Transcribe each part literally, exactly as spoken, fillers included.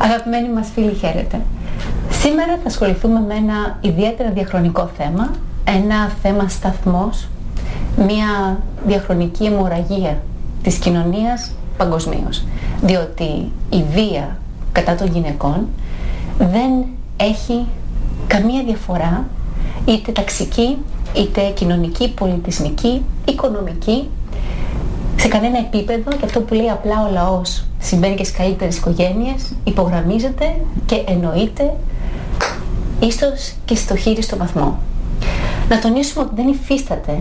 Αγαπημένοι μας φίλοι, χαίρετε. Σήμερα θα ασχοληθούμε με ένα ιδιαίτερα διαχρονικό θέμα, ένα θέμα σταθμός, μια διαχρονική αιμορραγία της κοινωνίας παγκοσμίως. Διότι η βία κατά των γυναικών δεν έχει καμία διαφορά, είτε ταξική, είτε κοινωνική, πολιτισμική, οικονομική, σε κανένα επίπεδο, και αυτό που λέει απλά ο λαός συμβαίνει και στις καλύτερες οικογένειες, υπογραμμίζεται και εννοείται ίσως και στο χείριστο βαθμό. Να τονίσουμε ότι δεν υφίσταται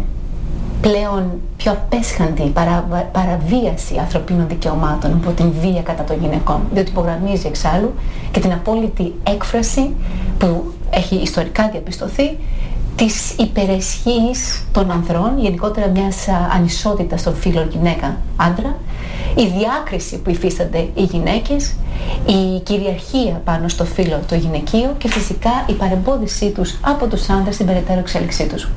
πλέον πιο απέσχαντη παρα, παραβίαση ανθρωπίνων δικαιωμάτων από την βία κατά των γυναικών, διότι υπογραμμίζει εξάλλου και την απόλυτη έκφραση που έχει ιστορικά διαπιστωθεί της υπερισχύης των ανδρών, γενικότερα μιας ανισότητας των φύλων γυναίκα-άντρα, η διάκριση που υφίστανται οι γυναίκες, η κυριαρχία πάνω στο φύλο το γυναικείο και φυσικά η παρεμπόδισή τους από τους άντρες στην περαιτέρω εξέλιξή τους.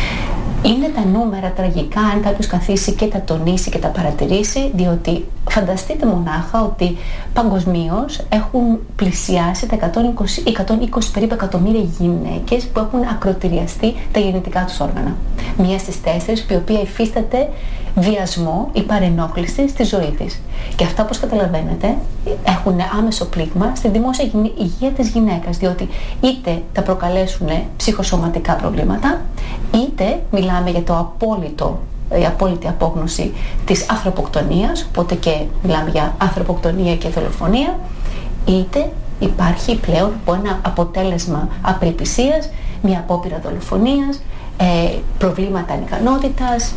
Είναι τα νούμερα τραγικά αν κάποιος καθίσει και τα τονίσει και τα παρατηρήσει, διότι φανταστείτε μονάχα ότι παγκοσμίως έχουν πλησιάσει τα εκατόν είκοσι, εκατόν είκοσι περίπου εκατομμύρια γυναίκες που έχουν ακροτηριαστεί τα γεννητικά τους όργανα. Μία στις τέσσερις η οποία υφίσταται βιασμό ή παρενόχληση στη ζωή της. Και αυτά, όπως καταλαβαίνετε, έχουν άμεσο πλήγμα στη δημόσια υγεία της γυναίκας, διότι είτε θα προκαλέσουν ψυχοσωματικά προβλήματα, είτε μιλάμε για το απόλυτο, η απόλυτη απόγνωση της ανθρωποκτονίας, οπότε και μιλάμε για ανθρωποκτονία και δολοφονία, είτε υπάρχει πλέον από ένα αποτέλεσμα απελπισίας, μια απόπειρα δολοφονίας, ε, προβλήματα ανικανότητας,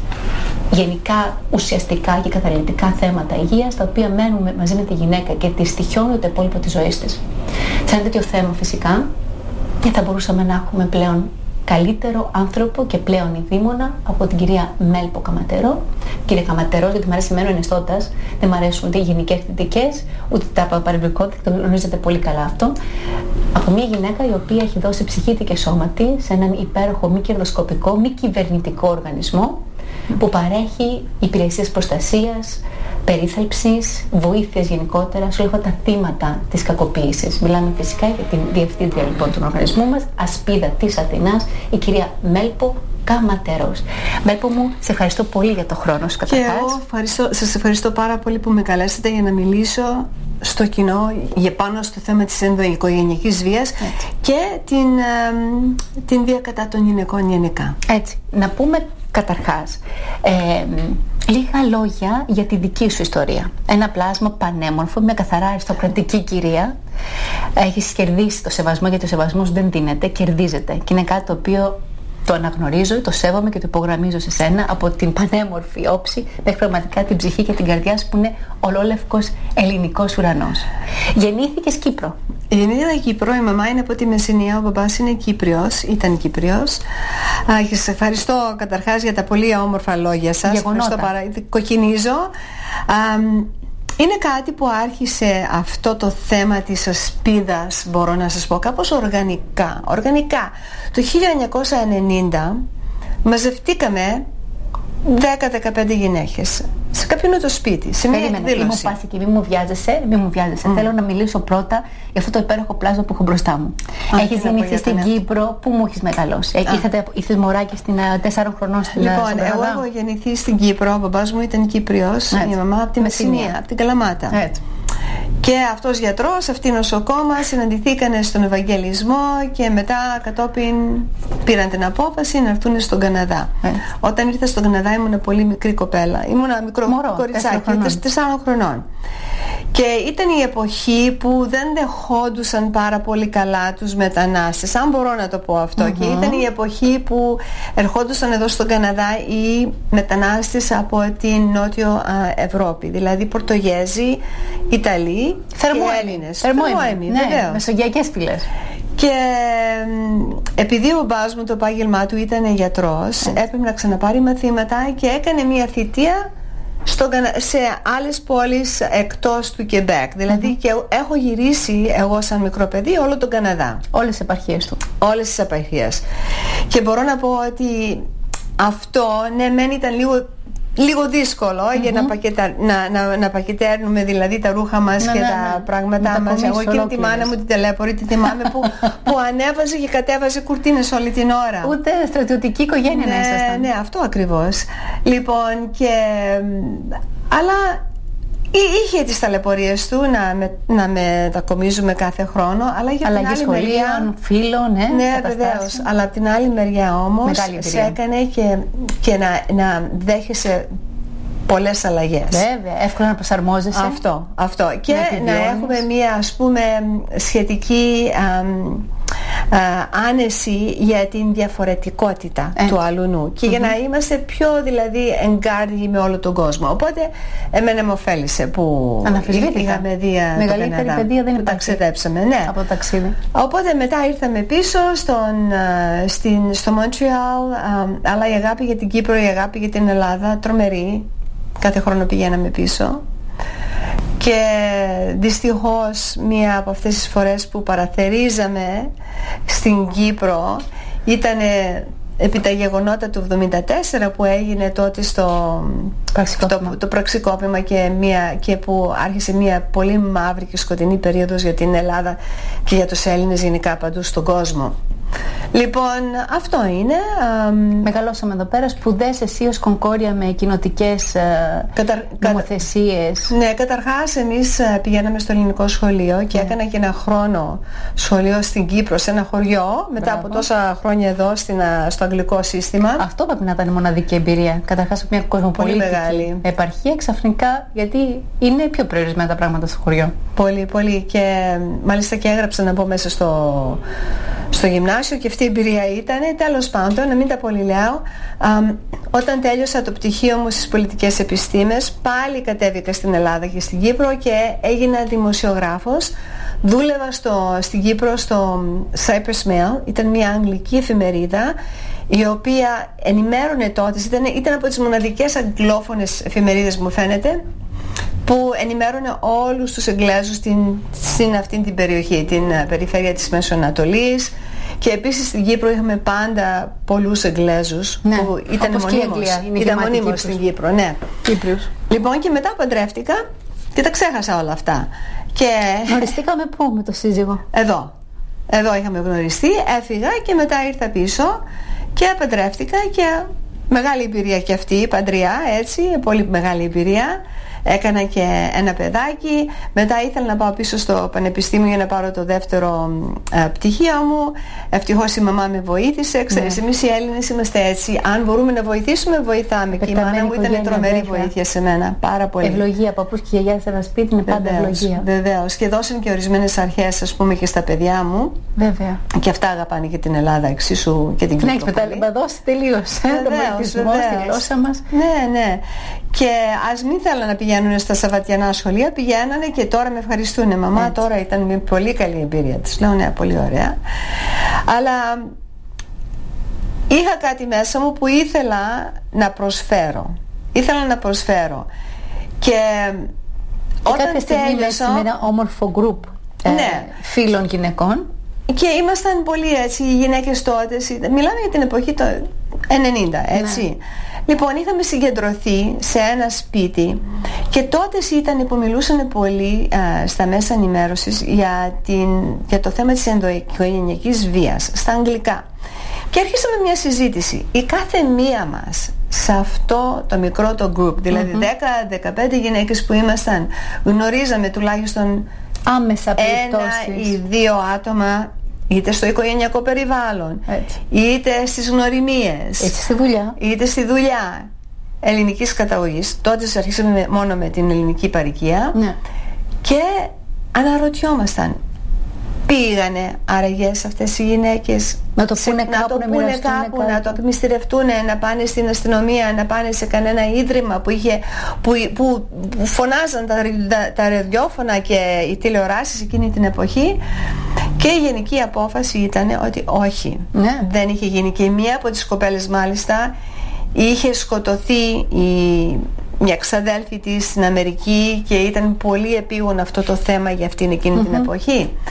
γενικά ουσιαστικά και καταλυτικά θέματα υγείας, τα οποία μένουν μαζί με τη γυναίκα και τη στοιχιώνουν το υπόλοιπο της ζωής της. Σε ένα τέτοιο θέμα φυσικά δεν θα μπορούσαμε να έχουμε πλέον καλύτερο άνθρωπο και πλέον ειδήμονα από την κυρία Μέλπο Καματερό. Κύριε Καματερό, γιατί μου αρέσει εμένα ενιστώτας, δεν μου αρέσουν ούτε οι γενικές κριτικές, ούτε τα παρεμβολικότητα, το γνωρίζετε πολύ καλά αυτό. Από μια γυναίκα η οποία έχει δώσει ψυχή της και σώμα της σε έναν υπέροχο μη κερδοσκοπικό, μη κυβερνητικό οργανισμό που παρέχει υπηρεσίες προστασίας, περίθαλψης, βοήθειας γενικότερα σε όλα αυτά τα θύματα της κακοποίησης. Μιλάμε φυσικά για την διευθύντρια λοιπόν του οργανισμού μας, Ασπίδα της Αθηνάς, η κυρία Μέλπο Καματερός. Μέλπο μου, σε ευχαριστώ πολύ για το χρόνο σου καταρχάς. Και εγώ ευχαριστώ, σας ευχαριστώ πάρα πολύ που με καλέσατε για να μιλήσω στο κοινό για πάνω στο θέμα της ενδοοικογενειακής βίας. Έτσι. Και την, ε, την βία κατά των γυναικών γενικά. Έτσι, να πούμε καταρχάς ε, λίγα λόγια για τη δική σου ιστορία. Ένα πλάσμα πανέμορφο, μια καθαρά αριστοκρατική κυρία. Έχεις κερδίσει το σεβασμό, γιατί ο σεβασμός δεν δίνεται, κερδίζεται. Και είναι κάτι το οποίο το αναγνωρίζω, το σέβομαι και το υπογραμμίζω σε σένα από την πανέμορφη όψη μέχρι πραγματικά την ψυχή και την καρδιά σου που είναι ολόλευκος ελληνικός ουρανός. Γεννήθηκες Κύπρο. Γεννήθηκα Κύπρο, η μαμά είναι από τη Μεσσηνία, ο μπαμπάς είναι Κύπριος, ήταν Κύπριος. Και σας ευχαριστώ καταρχάς για τα πολύ όμορφα λόγια σας. Γεγονότα. Παρα... Κοκκινίζω. Α, είναι κάτι που άρχισε αυτό το θέμα της ασπίδας, μπορώ να σας πω, κάπως οργανικά. Οργανικά. Το χίλια εννιακόσια ενενήντα μαζευτήκαμε δέκα με δεκαπέντε γυναίκες σε κάποιον το σπίτι, σε μια εκδήλωση. Μη μου πας εκεί, μη μου βιάζεσαι, μη μου βιάζεσαι. Mm. Θέλω να μιλήσω πρώτα για αυτό το υπέροχο πλάσμα που έχω μπροστά μου. Ah, έχεις γεννηθεί στην Κύπρο, πού μου έχεις μεγαλώσει? Ah. Ήρθατε, ήρθες μωράκι στην τέσσερων χρονών στην Λοιπόν, στην εγώ έχω γεννηθεί στην Κύπρο, ο μπαμπάς μου ήταν Κύπριος, η μαμά από τη Μεσσηνία, από την Καλαμάτα. Έτσι. Και αυτός γιατρός, αυτή νοσοκόμα, συναντηθήκανε στον Ευαγγελισμό και μετά κατόπιν πήραν την απόφαση να έρθουν στον Καναδά. Ε. Όταν ήρθα στον Καναδά ήμουν πολύ μικρή κοπέλα, ήμουν μικρό Μωρό, κοριτσάκι, τεσσάρων χρονών. Και ήταν η εποχή που δεν δεχόντουσαν πάρα πολύ καλά τους μετανάστες, αν μπορώ να το πω αυτό. Mm-hmm. Και ήταν η εποχή που ερχόντουσαν εδώ στον Καναδά οι μετανάστες από την Νότιο Ευρώπη, δηλαδή Πορτογέζοι, Ιταλοί και Έλληνες. Θερμόαιμοι, ναι, μεσογειακές φυλές. Και επειδή ο μπάς μου το επάγγελμά του ήταν γιατρός, έπρεπε να ξαναπάρει μαθήματα και έκανε μια θητεία στο, σε άλλες πόλεις εκτός του Κεμπέκ. Δηλαδή mm-hmm. και έχω γυρίσει εγώ σαν μικρό παιδί όλο τον Καναδά. Όλες τις επαρχίες του. Όλες τις επαρχίες. Και μπορώ να πω ότι αυτό, ναι, μεν ήταν λίγο λίγο δύσκολο mm-hmm. για να, πακετα, να, να, να πακετέρνουμε δηλαδή τα ρούχα μας ναι, και ναι, τα ναι. πράγματά μας. Εγώ εκείνη τη μάνα μου την ταλέπορη τη θυμάμαι που, που ανέβαζε και κατέβαζε κουρτίνες όλη την ώρα. Ούτε στρατιωτική οικογένεια ναι, να ήσασταν. Ναι, αυτό ακριβώς. Λοιπόν, και... αλλά... είχε τις ταλαιπωρίες του να, με, να μετακομίζουμε κάθε χρόνο, αλλά για αλλαγή την άλλη σχολείων, μεριά φίλων, ναι, ναι βεβαίως, αλλά από την άλλη μεριά όμως σε έκανε και, και να, να δέχεσαι πολλές αλλαγές. Βέβαια, εύκολα να προσαρμόζεσαι. Αυτό, αυτό. Και να έχουμε μία ας πούμε σχετική α, α, άνεση για την διαφορετικότητα ε. του αλουνού και mm-hmm. για να είμαστε πιο δηλαδή εγκάρδιοι με όλο τον κόσμο. Οπότε εμένα με ωφέλησε που είχαμε δει μεγαλύτερη παιδεία δεν που ταξιδέψαμε. Ναι. Από το ταξίδι. Οπότε μετά ήρθαμε πίσω στον, στην, στο Μοντρεάλ, αλλά η αγάπη για την Κύπρο, η αγάπη για την Ελλάδα τρομερή. Κάθε χρόνο πηγαίναμε πίσω και δυστυχώς μία από αυτές τις φορές που παραθερίζαμε στην Κύπρο ήταν επί τα γεγονότα του εβδομήντα τέσσερα που έγινε τότε στο πραξικόπημα, το, το πραξικόπημα και, μία, και που άρχισε μία πολύ μαύρη και σκοτεινή περίοδος για την Ελλάδα και για τους Έλληνες γενικά παντού στον κόσμο. Λοιπόν, αυτό είναι. Μεγαλώσαμε εδώ πέρα, σπουδές εσύ ως Κονκόρια με κοινοτικές Καταρ... νομοθεσίες. Ναι, καταρχάς εμείς πηγαίναμε στο ελληνικό σχολείο και yeah. έκανα και ένα χρόνο σχολείο στην Κύπρο, σε ένα χωριό, μετά Μπράβο. από τόσα χρόνια εδώ στην, στο αγγλικό σύστημα. Αυτό πρέπει να ήταν η μοναδική εμπειρία. Καταρχάς από μια κοσμοπολίτικη επαρχία, ξαφνικά, γιατί είναι πιο περιορισμένα τα πράγματα στο χωριό. Πολύ, πολύ. Και μάλιστα και έγραψα να μπω μέσα στο, στο γυμνάσιο και αυτή η εμπειρία ήταν, τέλος πάντων, να μην τα πολύ λέω, α, όταν τέλειωσα το πτυχίο μου στις πολιτικές επιστήμες, πάλι κατέβηκα στην Ελλάδα και στην Κύπρο και έγινα δημοσιογράφος. Δούλευα στο, στην Κύπρο στο Cyprus Mail, ήταν μια αγγλική εφημερίδα η οποία ενημέρωνε τότε, ήταν, ήταν από τις μοναδικές αγγλόφωνες εφημερίδες μου φαίνεται, που ενημέρωνε όλους τους Εγγλέζους στην, στην αυτήν την περιοχή, την περιφέρεια της Μεσοανατολής, και επίσης στην Κύπρο είχαμε πάντα πολλούς Εγγλέζους ναι, που ήταν μονίμως, ήταν μονίμως στην Κύπρο, ναι. Κύπριος. Λοιπόν, και μετά παντρεύτηκα και τα ξέχασα όλα αυτά. Και... γνωριστήκαμε πού με το σύζυγο? Εδώ. Εδώ είχαμε γνωριστεί, έφυγα και μετά ήρθα πίσω και παντρεύτηκα και μεγάλη εμπειρία και αυτή, παντριά, έτσι, πολύ μεγάλη εμπειρία. Έκανα και ένα παιδάκι. Μετά ήθελα να πάω πίσω στο πανεπιστήμιο για να πάρω το δεύτερο ε, πτυχίο μου. Ευτυχώς η μαμά με βοήθησε. Ξέρεις, ναι. εμείς οι Έλληνες είμαστε έτσι. Αν μπορούμε να βοηθήσουμε, βοηθάμε. Και η μάνα μου ήταν τρομερή βοήθεια σε μένα. Πάρα πολύ. Ευλογία. Παππούς και γιαγιά σε ένα σπίτι είναι πάντα βεβαίως, ευλογία. Βεβαίως. Και δώσαν και ορισμένες αρχές, ας πούμε, και στα παιδιά μου. Βέβαια. Και αυτά αγαπάνε και την Ελλάδα εξίσου και την Κύπρο. Ναι, εκμεταλλευτεί τελείως. Τον πολιτισμό, στη γλώσσα μας. Ναι, ναι. Και ας μην θέλανε να πηγαίνουν στα σαββατιανά σχολεία, πηγαίνανε και τώρα με ευχαριστούν. Μαμά, έτσι. Τώρα ήταν μια πολύ καλή εμπειρία της. Λέω, ναι, πολύ ωραία. Αλλά είχα κάτι μέσα μου που ήθελα να προσφέρω. Ήθελα να προσφέρω. Και, και όταν κάποια στιγμή τέλειωσα... με ένα όμορφο γκρουπ ε, ναι. φίλων γυναικών. Και ήμασταν πολύ έτσι, οι γυναίκες τότε, μιλάμε για την εποχή το ενενήντα, έτσι. Ναι. Λοιπόν, είχαμε συγκεντρωθεί σε ένα σπίτι και τότε ήταν που μιλούσαν πολύ α, στα μέσα ενημέρωσης για, την, για το θέμα της ενδοοικογενειακής βίας, στα αγγλικά. Και αρχίσαμε μια συζήτηση. Η κάθε μία μας σε αυτό το μικρό το group, δηλαδή mm-hmm. δέκα με δεκαπέντε γυναίκες που ήμασταν, γνωρίζαμε τουλάχιστον άμεσα ένα ή δύο άτομα, είτε στο οικογενειακό περιβάλλον, έτσι. Είτε στις γνωριμίες, είτε στη δουλειά, είτε στη δουλειά ελληνικής καταγωγής. Τότε αρχίσαμε μόνο με την ελληνική παροικία, ναι. Και αναρωτιόμασταν, πήγανε άραγες αυτές οι γυναίκες να το πούνε σε, κάπου, να, το πούνε κάπου, να το εκμυστηρευτούν, να πάνε στην αστυνομία, να πάνε σε κανένα ίδρυμα που, είχε, που, που, που φωνάζαν τα, τα, τα ραδιόφωνα και οι τηλεοράσεις εκείνη την εποχή. Και η γενική απόφαση ήταν ότι όχι, ναι. Δεν είχε γίνει. Και μία από τις κοπέλες μάλιστα είχε σκοτωθεί η, μια ξαδέλφη της στην Αμερική και ήταν πολύ επίγον αυτό το θέμα για αυτήν εκείνη mm-hmm. την εποχή.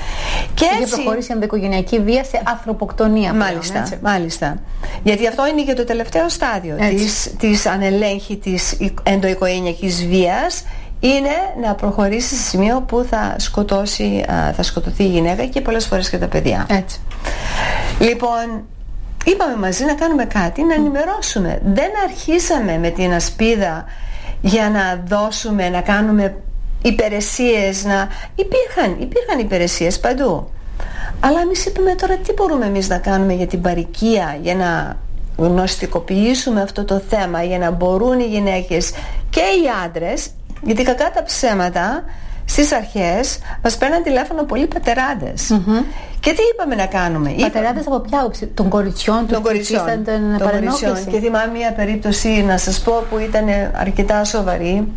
Και έτσι προχωρήσει η ενδοοικογενειακή βία σε ανθρωποκτονία. Μάλιστα, πλέον, έτσι. Μάλιστα. Γιατί αυτό είναι και το τελευταίο στάδιο της, της ανελέγχητης ενδοοικογενειακής βίας. Είναι να προχωρήσει σε σημείο που θα, σκοτώσει, θα σκοτωθεί η γυναίκα και πολλές φορές και τα παιδιά. Έτσι. Λοιπόν, είπαμε μαζί να κάνουμε κάτι, να ενημερώσουμε. Δεν αρχίσαμε με την ασπίδα για να δώσουμε, να κάνουμε υπηρεσίες, να... υπήρχαν, υπήρχαν υπηρεσίες παντού. Αλλά εμείς είπαμε τώρα τι μπορούμε εμείς να κάνουμε για την παροικία, για να γνωστικοποιήσουμε αυτό το θέμα, για να μπορούν οι γυναίκες και οι άντρες, γιατί κακά τα ψέματα στις αρχές μας παίρναν τηλέφωνο πολλοί πατεράδες. Mm-hmm. Και τι είπαμε να κάνουμε? Πατεράδες είπα... από ποια άποψη? Των κοριτσιών, των κοριτσιών, των κοριτσιών. Και θυμάμαι μια περίπτωση να σας πω που ήταν αρκετά σοβαρή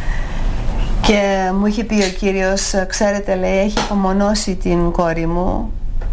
και μου είχε πει ο κύριος, ξέρετε, λέει, έχει απομονώσει την κόρη μου,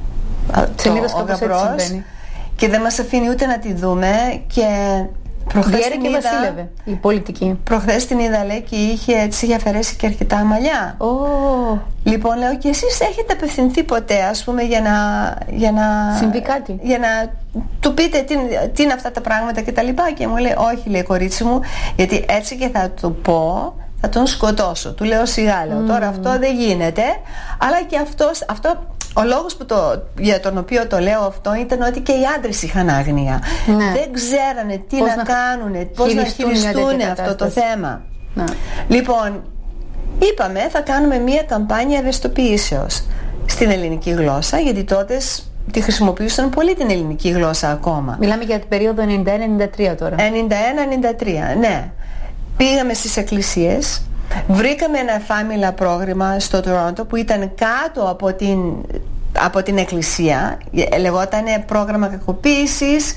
Συνήθως ο γαμπρός, και δεν μας αφήνει ούτε να τη δούμε. Και προχθές την και είδα, βασίλευε η πολιτική. Προχθές την είδα, λέει, και είχε, της είχε αφαιρέσει και αρκετά μαλλιά. Oh. Λοιπόν, λέω, και εσείς έχετε απευθυνθεί ποτέ, ας πούμε, για να, για να συμβεί κάτι, για να του πείτε τι, τι είναι αυτά τα πράγματα και τα λοιπά? Και μου λέει, όχι, λέει, κορίτσι μου, γιατί έτσι και θα του πω, θα τον σκοτώσω. Του λέω, σιγά, λέω, mm. τώρα αυτό δεν γίνεται. Αλλά και αυτός, αυτό, ο λόγος που το, για τον οποίο το λέω αυτό ήταν ότι και οι άντρες είχαν άγνοια. Ναι. Δεν ξέρανε τι πώς να, να κάνουν, πώς να χειριστούν αυτό το θέμα. Ναι. Λοιπόν, είπαμε θα κάνουμε μία καμπάνια ευαισθητοποιήσεως στην ελληνική γλώσσα, γιατί τότε τη χρησιμοποιούσαν πολύ την ελληνική γλώσσα ακόμα. Μιλάμε για την περίοδο ενενήντα ένα ενενήντα τρία τώρα. ενενήντα ένα ενενήντα τρία, ναι. Πήγαμε στις εκκλησίες, βρήκαμε ένα εφάμιλα πρόγραμμα στο Τορόντο που ήταν κάτω από την, από την εκκλησία. Λεγόταν πρόγραμμα κακοποίησης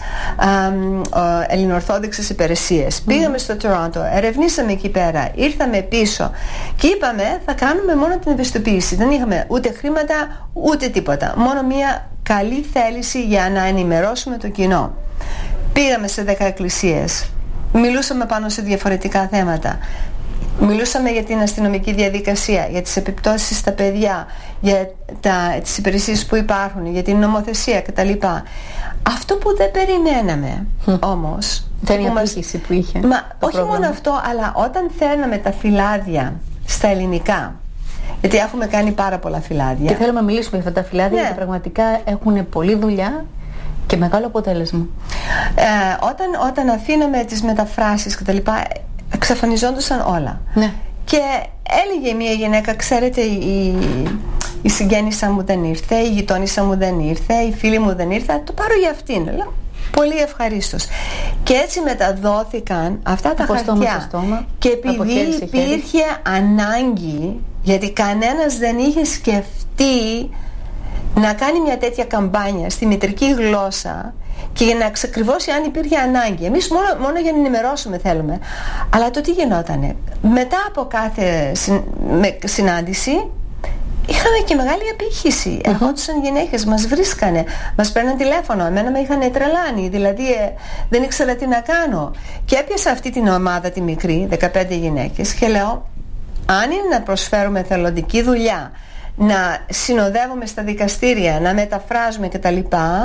ελληνοορθόδοξες υπηρεσίες. Mm. Πήγαμε στο Τορόντο, ερευνήσαμε εκεί πέρα, ήρθαμε πίσω και είπαμε θα κάνουμε μόνο την ευαισθητοποίηση. Δεν είχαμε ούτε χρήματα ούτε τίποτα, μόνο μια καλή θέληση για να ενημερώσουμε το κοινό. Πήγαμε σε δέκα εκκλησίες, μιλούσαμε πάνω σε διαφορετικά θέματα. Μιλούσαμε για την αστυνομική διαδικασία, για τις επιπτώσεις στα παιδιά, για τα, τις υπηρεσίες που υπάρχουν, για την νομοθεσία κτλ. Αυτό που δεν περιμέναμε mm. όμως, ήταν η απήχηση που είχε. Μα όχι πρόγραμμα. Μόνο αυτό, αλλά όταν φέρναμε τα φυλάδια στα ελληνικά, γιατί έχουμε κάνει πάρα πολλά φυλάδια. Και θέλουμε να μιλήσουμε για αυτά τα φυλάδια, ναι. Γιατί πραγματικά έχουν πολλή δουλειά και μεγάλο αποτέλεσμα. Ε, όταν, όταν αφήναμε τις μεταφράσεις κτλ, εξαφανιζόντουσαν όλα. Ναι. Και έλεγε μια γυναίκα, ξέρετε, η, η συγγένισσα μου δεν ήρθε, η γειτόνισσα μου δεν ήρθε, η φίλη μου δεν ήρθε, το πάρω για αυτήν. Λέω, πολύ ευχαρίστως. Και έτσι μεταδόθηκαν αυτά τα από χαρτιά. Στόμα σε στόμα, και επειδή υπήρχε ανάγκη, γιατί κανένας δεν είχε σκεφτεί να κάνει μια τέτοια καμπάνια στη μητρική γλώσσα και για να ξεκριβώσει αν υπήρχε ανάγκη. Εμείς μόνο, μόνο για να ενημερώσουμε θέλουμε. Αλλά το τι γινότανε? Μετά από κάθε συν, με, συνάντηση είχαμε και μεγάλη απήχηση. Uh-huh. Ερχόντουσαν γυναίκες, μας βρίσκανε, μας παίρναν τηλέφωνο. Εμένα με είχαν τρελάνει, δηλαδή ε, δεν ήξερα τι να κάνω. Και έπιασα αυτή την ομάδα τη μικρή, δεκαπέντε γυναίκες, και λέω, αν είναι να προσφέρουμε θελοντική δουλειά, να συνοδεύουμε στα δικαστήρια, να μεταφράζουμε κτλ,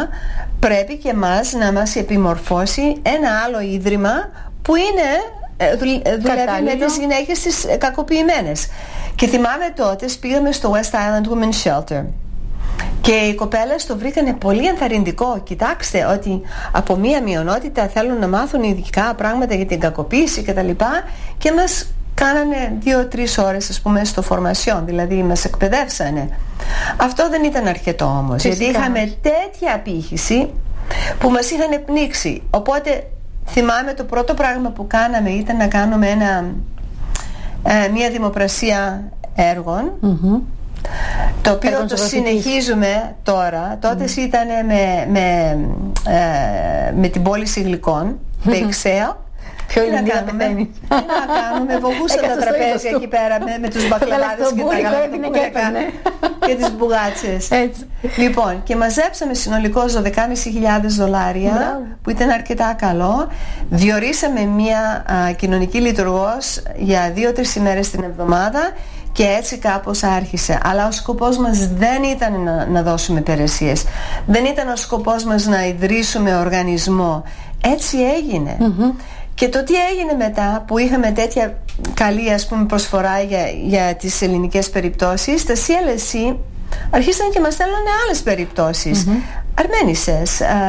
πρέπει και μας να μας επιμορφώσει ένα άλλο ίδρυμα που είναι δουλεύει με τις γυναίκες τις κακοποιημένες. Και θυμάμαι τότε πήγαμε στο West Island Women's Shelter και οι κοπέλες το βρήκανε πολύ ενθαρρυντικό. Κοιτάξτε ότι από μία μειονότητα θέλουν να μάθουν ειδικά πράγματα για την κακοποίηση κτλ, και μας κάνανε δύο-τρεις ώρες, ας πούμε, στο φορμασιόν, δηλαδή μας εκπαιδεύσανε. Αυτό δεν ήταν αρκετό όμως, φυσικά, γιατί είχαμε τέτοια απήχηση που μας είχαν πνίξει. Οπότε θυμάμαι το πρώτο πράγμα που κάναμε ήταν να κάνουμε ένα, ε, μια δημοπρασία έργων, mm-hmm. το οποίο έργων το συνεχίζουμε τώρα. Τότε mm-hmm. ήταν με, με, ε, με την πώληση γλυκών, mm-hmm. bake sale. Ποιο είναι να κάνουμε, τι να κάνουμε, βογούσαν τα τραπέζια εκεί πέρα με, με τους μπακλαβάδες και τα γαλακτοκούλικα και τις μπουγάτσες. Έτσι. Λοιπόν, και μαζέψαμε συνολικώς δώδεκάμισι χιλιάδες δολάρια, μπράβο, που ήταν αρκετά καλό. Διορίσαμε μια α, κοινωνική λειτουργός για δύο-τρεις ημέρες την εβδομάδα Και έτσι κάπως άρχισε. Αλλά ο σκοπός μας δεν ήταν να, να δώσουμε υπηρεσίες. Δεν ήταν ο σκοπός μας να ιδρύσουμε οργανισμό. Έτσι έγινε. Mm-hmm. Και το τι έγινε μετά που είχαμε τέτοια καλή, ας πούμε, προσφορά για, για τις ελληνικές περιπτώσεις, τα σι ελ ες σι αρχίσαν και μας στέλνανε άλλες περιπτώσεις. Mm-hmm. Αρμένισσες α,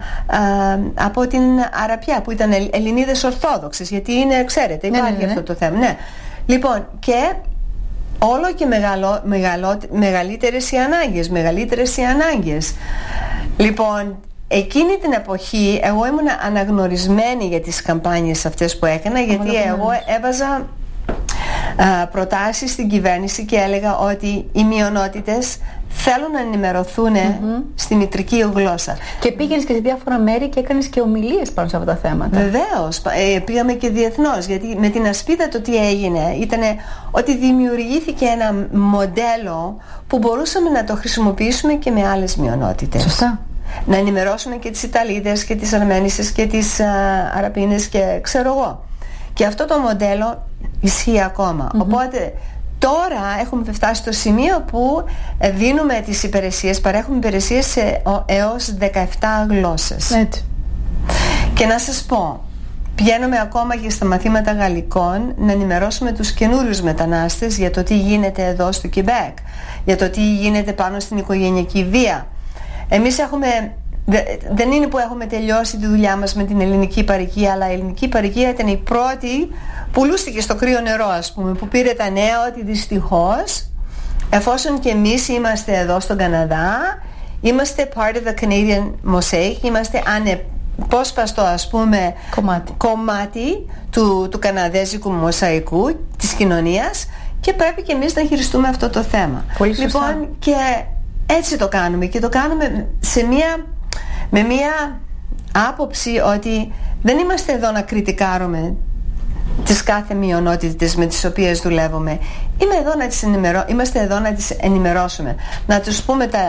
α, από την Αραπιά που ήταν Ελληνίδες Ορθόδοξες, γιατί είναι, ξέρετε, υπάρχει ναι, ναι, ναι. αυτό το θέμα. Ναι. Λοιπόν, και όλο και μεγαλό, μεγαλό, μεγαλύτερες οι ανάγκες, μεγαλύτερες οι ανάγκες. Λοιπόν, εκείνη την εποχή εγώ ήμουν αναγνωρισμένη για τις καμπάνιες αυτές που έκανα, γιατί εγώ έβαζα α, προτάσεις στην κυβέρνηση και έλεγα ότι οι μειονότητες θέλουν να ενημερωθούν mm-hmm. στη μητρική γλώσσα. Και πήγαινες και σε διάφορα μέρη και έκανες και ομιλίες πάνω σε αυτά τα θέματα. Βεβαίως, ε, πήγαμε και διεθνώς, γιατί με την ασπίδα το τι έγινε ήταν ότι δημιουργήθηκε ένα μοντέλο που μπορούσαμε να το χρησιμοποιήσουμε και με άλλες μειονότητες. Σωστά. Να ενημερώσουμε και τις Ιταλίδες και τις Αρμένισσες και τις α, Αραπίνες και ξέρω εγώ. Και αυτό το μοντέλο ισχύει ακόμα. Mm-hmm. Οπότε τώρα έχουμε φτάσει στο σημείο που δίνουμε τις υπηρεσίες, παρέχουμε υπηρεσίες σε έως δεκαεπτά γλώσσες. Έτσι. Και να σας πω, πηγαίνουμε ακόμα και στα μαθήματα γαλλικών να ενημερώσουμε τους καινούριους μετανάστες για το τι γίνεται εδώ στο Κιμπέκ, για το τι γίνεται πάνω στην οικογενειακή βία. Εμείς έχουμε, δεν είναι που έχουμε τελειώσει τη δουλειά μας με την ελληνική παροικία, αλλά η ελληνική παροικία ήταν η πρώτη που λούστηκε στο κρύο νερό, ας πούμε, που πήρε τα νέα ότι δυστυχώς, εφόσον και εμείς είμαστε εδώ στον Καναδά, είμαστε part of the Canadian mosaic, είμαστε ανεπόσπαστο, ας πούμε, κομμάτι, κομμάτι του, του καναδέζικου μοσαϊκού της κοινωνίας, και πρέπει και εμείς να χειριστούμε αυτό το θέμα. Πολύ σωστά. Λοιπόν, και έτσι το κάνουμε, και το κάνουμε σε μια, με μια άποψη ότι δεν είμαστε εδώ να κριτικάρουμε τις κάθε μειονότητες με τις οποίες δουλεύουμε. Είμαι εδώ να τις ενημερώ... Είμαστε εδώ να τις ενημερώσουμε, να τους πούμε τα,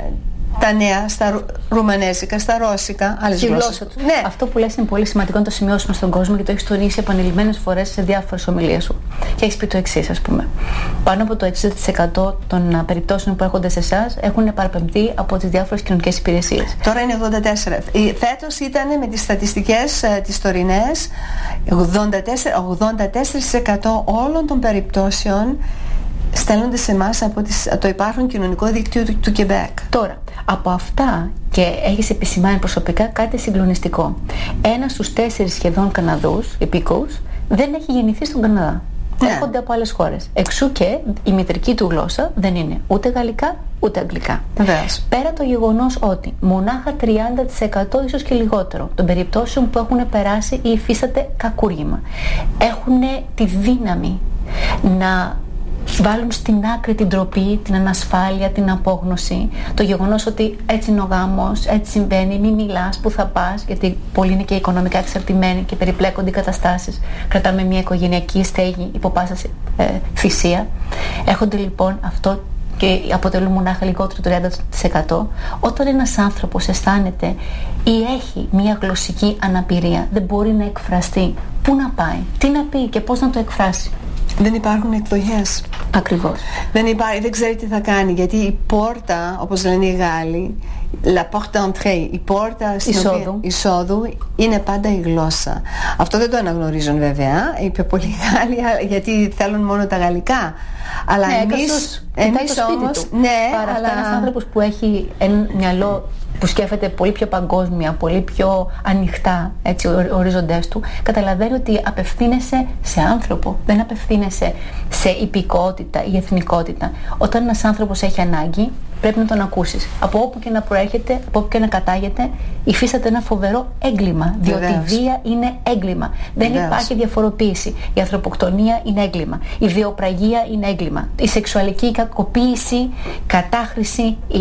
τα νέα στα ρου... ρουμανέζικα, στα ρώσικα, άλλες γλώσσες. Ναι. Αυτό που λες είναι πολύ σημαντικό να το σημειώσουμε στον κόσμο, και το έχεις τονίσει επανειλημμένες φορές σε διάφορες ομιλίες σου. Και έχεις πει το εξής, ας πούμε. Πάνω από το εξήντα τοις εκατό των περιπτώσεων που έρχονται σε εσάς έχουν παραπεμφθεί από τις διάφορες κοινωνικές υπηρεσίες. Τώρα είναι ογδόντα τέσσερα. Φέτος ήταν με τις στατιστικές ε, τις τωρινές, ογδόντα τέσσερα, ογδόντα τέσσερα τοις εκατό όλων των περιπτώσεων στέλνονται σε εμάς από τις, το υπάρχον κοινωνικό δίκτυο του, του Quebec. Τώρα, από αυτά, και έχεις επισημάνει προσωπικά κάτι συγκλονιστικό. Ένας στους τέσσερις σχεδόν Καναδούς υπηκούς δεν έχει γεννηθεί στον Καναδά. Ναι. Έρχονται από άλλες χώρες. Εξού και η μητρική του γλώσσα δεν είναι ούτε γαλλικά ούτε αγγλικά. Βεβαίως. Πέρα το γεγονός ότι μονάχα τριάντα τοις εκατό, ίσως και λιγότερο, των περιπτώσεων που έχουν περάσει ή υφίσταται κακούργημα, έχουν τη δύναμη να βάλουν στην άκρη την ντροπή, την ανασφάλεια, την απόγνωση, το γεγονός ότι έτσι είναι ο γάμος, έτσι συμβαίνει, μη μιλάς, που θα πας, γιατί πολλοί είναι και οικονομικά εξαρτημένοι και περιπλέκονται οι καταστάσεις. Κρατάμε μια οικογενειακή στέγη υπό πάσα ε, θυσία. Έχονται λοιπόν αυτό και αποτελούν μονάχα λιγότερο τριάντα τοις εκατό. Όταν ένας άνθρωπος αισθάνεται ή έχει μια γλωσσική αναπηρία, δεν μπορεί να εκφραστεί. Πού να πάει, τι να πει και πώς να το εκφράσει. Δεν υπάρχουν εκδοχές. Ακριβώς. Δεν, υπάρχει, δεν ξέρει τι θα κάνει, γιατί η πόρτα, όπως λένε οι Γάλλοι, la porte d'entrée, η πόρτα εισόδου. εισόδου είναι πάντα η γλώσσα. Αυτό δεν το αναγνωρίζουν βέβαια οι πιο πολλοί Γάλλοι, γιατί θέλουν μόνο τα γαλλικά. Αλλά ναι, εμείς, εμείς όμως, ναι, παρά αλλά... ένας άνθρωπος που έχει ένα μυαλό που σκέφτεται πολύ πιο παγκόσμια, πολύ πιο ανοιχτά, έτσι, οριζοντές του, καταλαβαίνει ότι απευθύνεσαι σε άνθρωπο, δεν απευθύνεσαι σε υπηκότητα ή εθνικότητα. Όταν ένας άνθρωπος έχει ανάγκη, πρέπει να τον ακούσεις. Από όπου και να προέρχεται, από όπου και να κατάγεται, υφίσταται ένα φοβερό έγκλημα. Διότι η βία είναι έγκλημα. Δεν Βεβαίως. Υπάρχει διαφοροποίηση. Η ανθρωποκτονία είναι έγκλημα. Η βιοπραγία είναι έγκλημα. Η σεξουαλική κακοποίηση, κατάχρηση, η,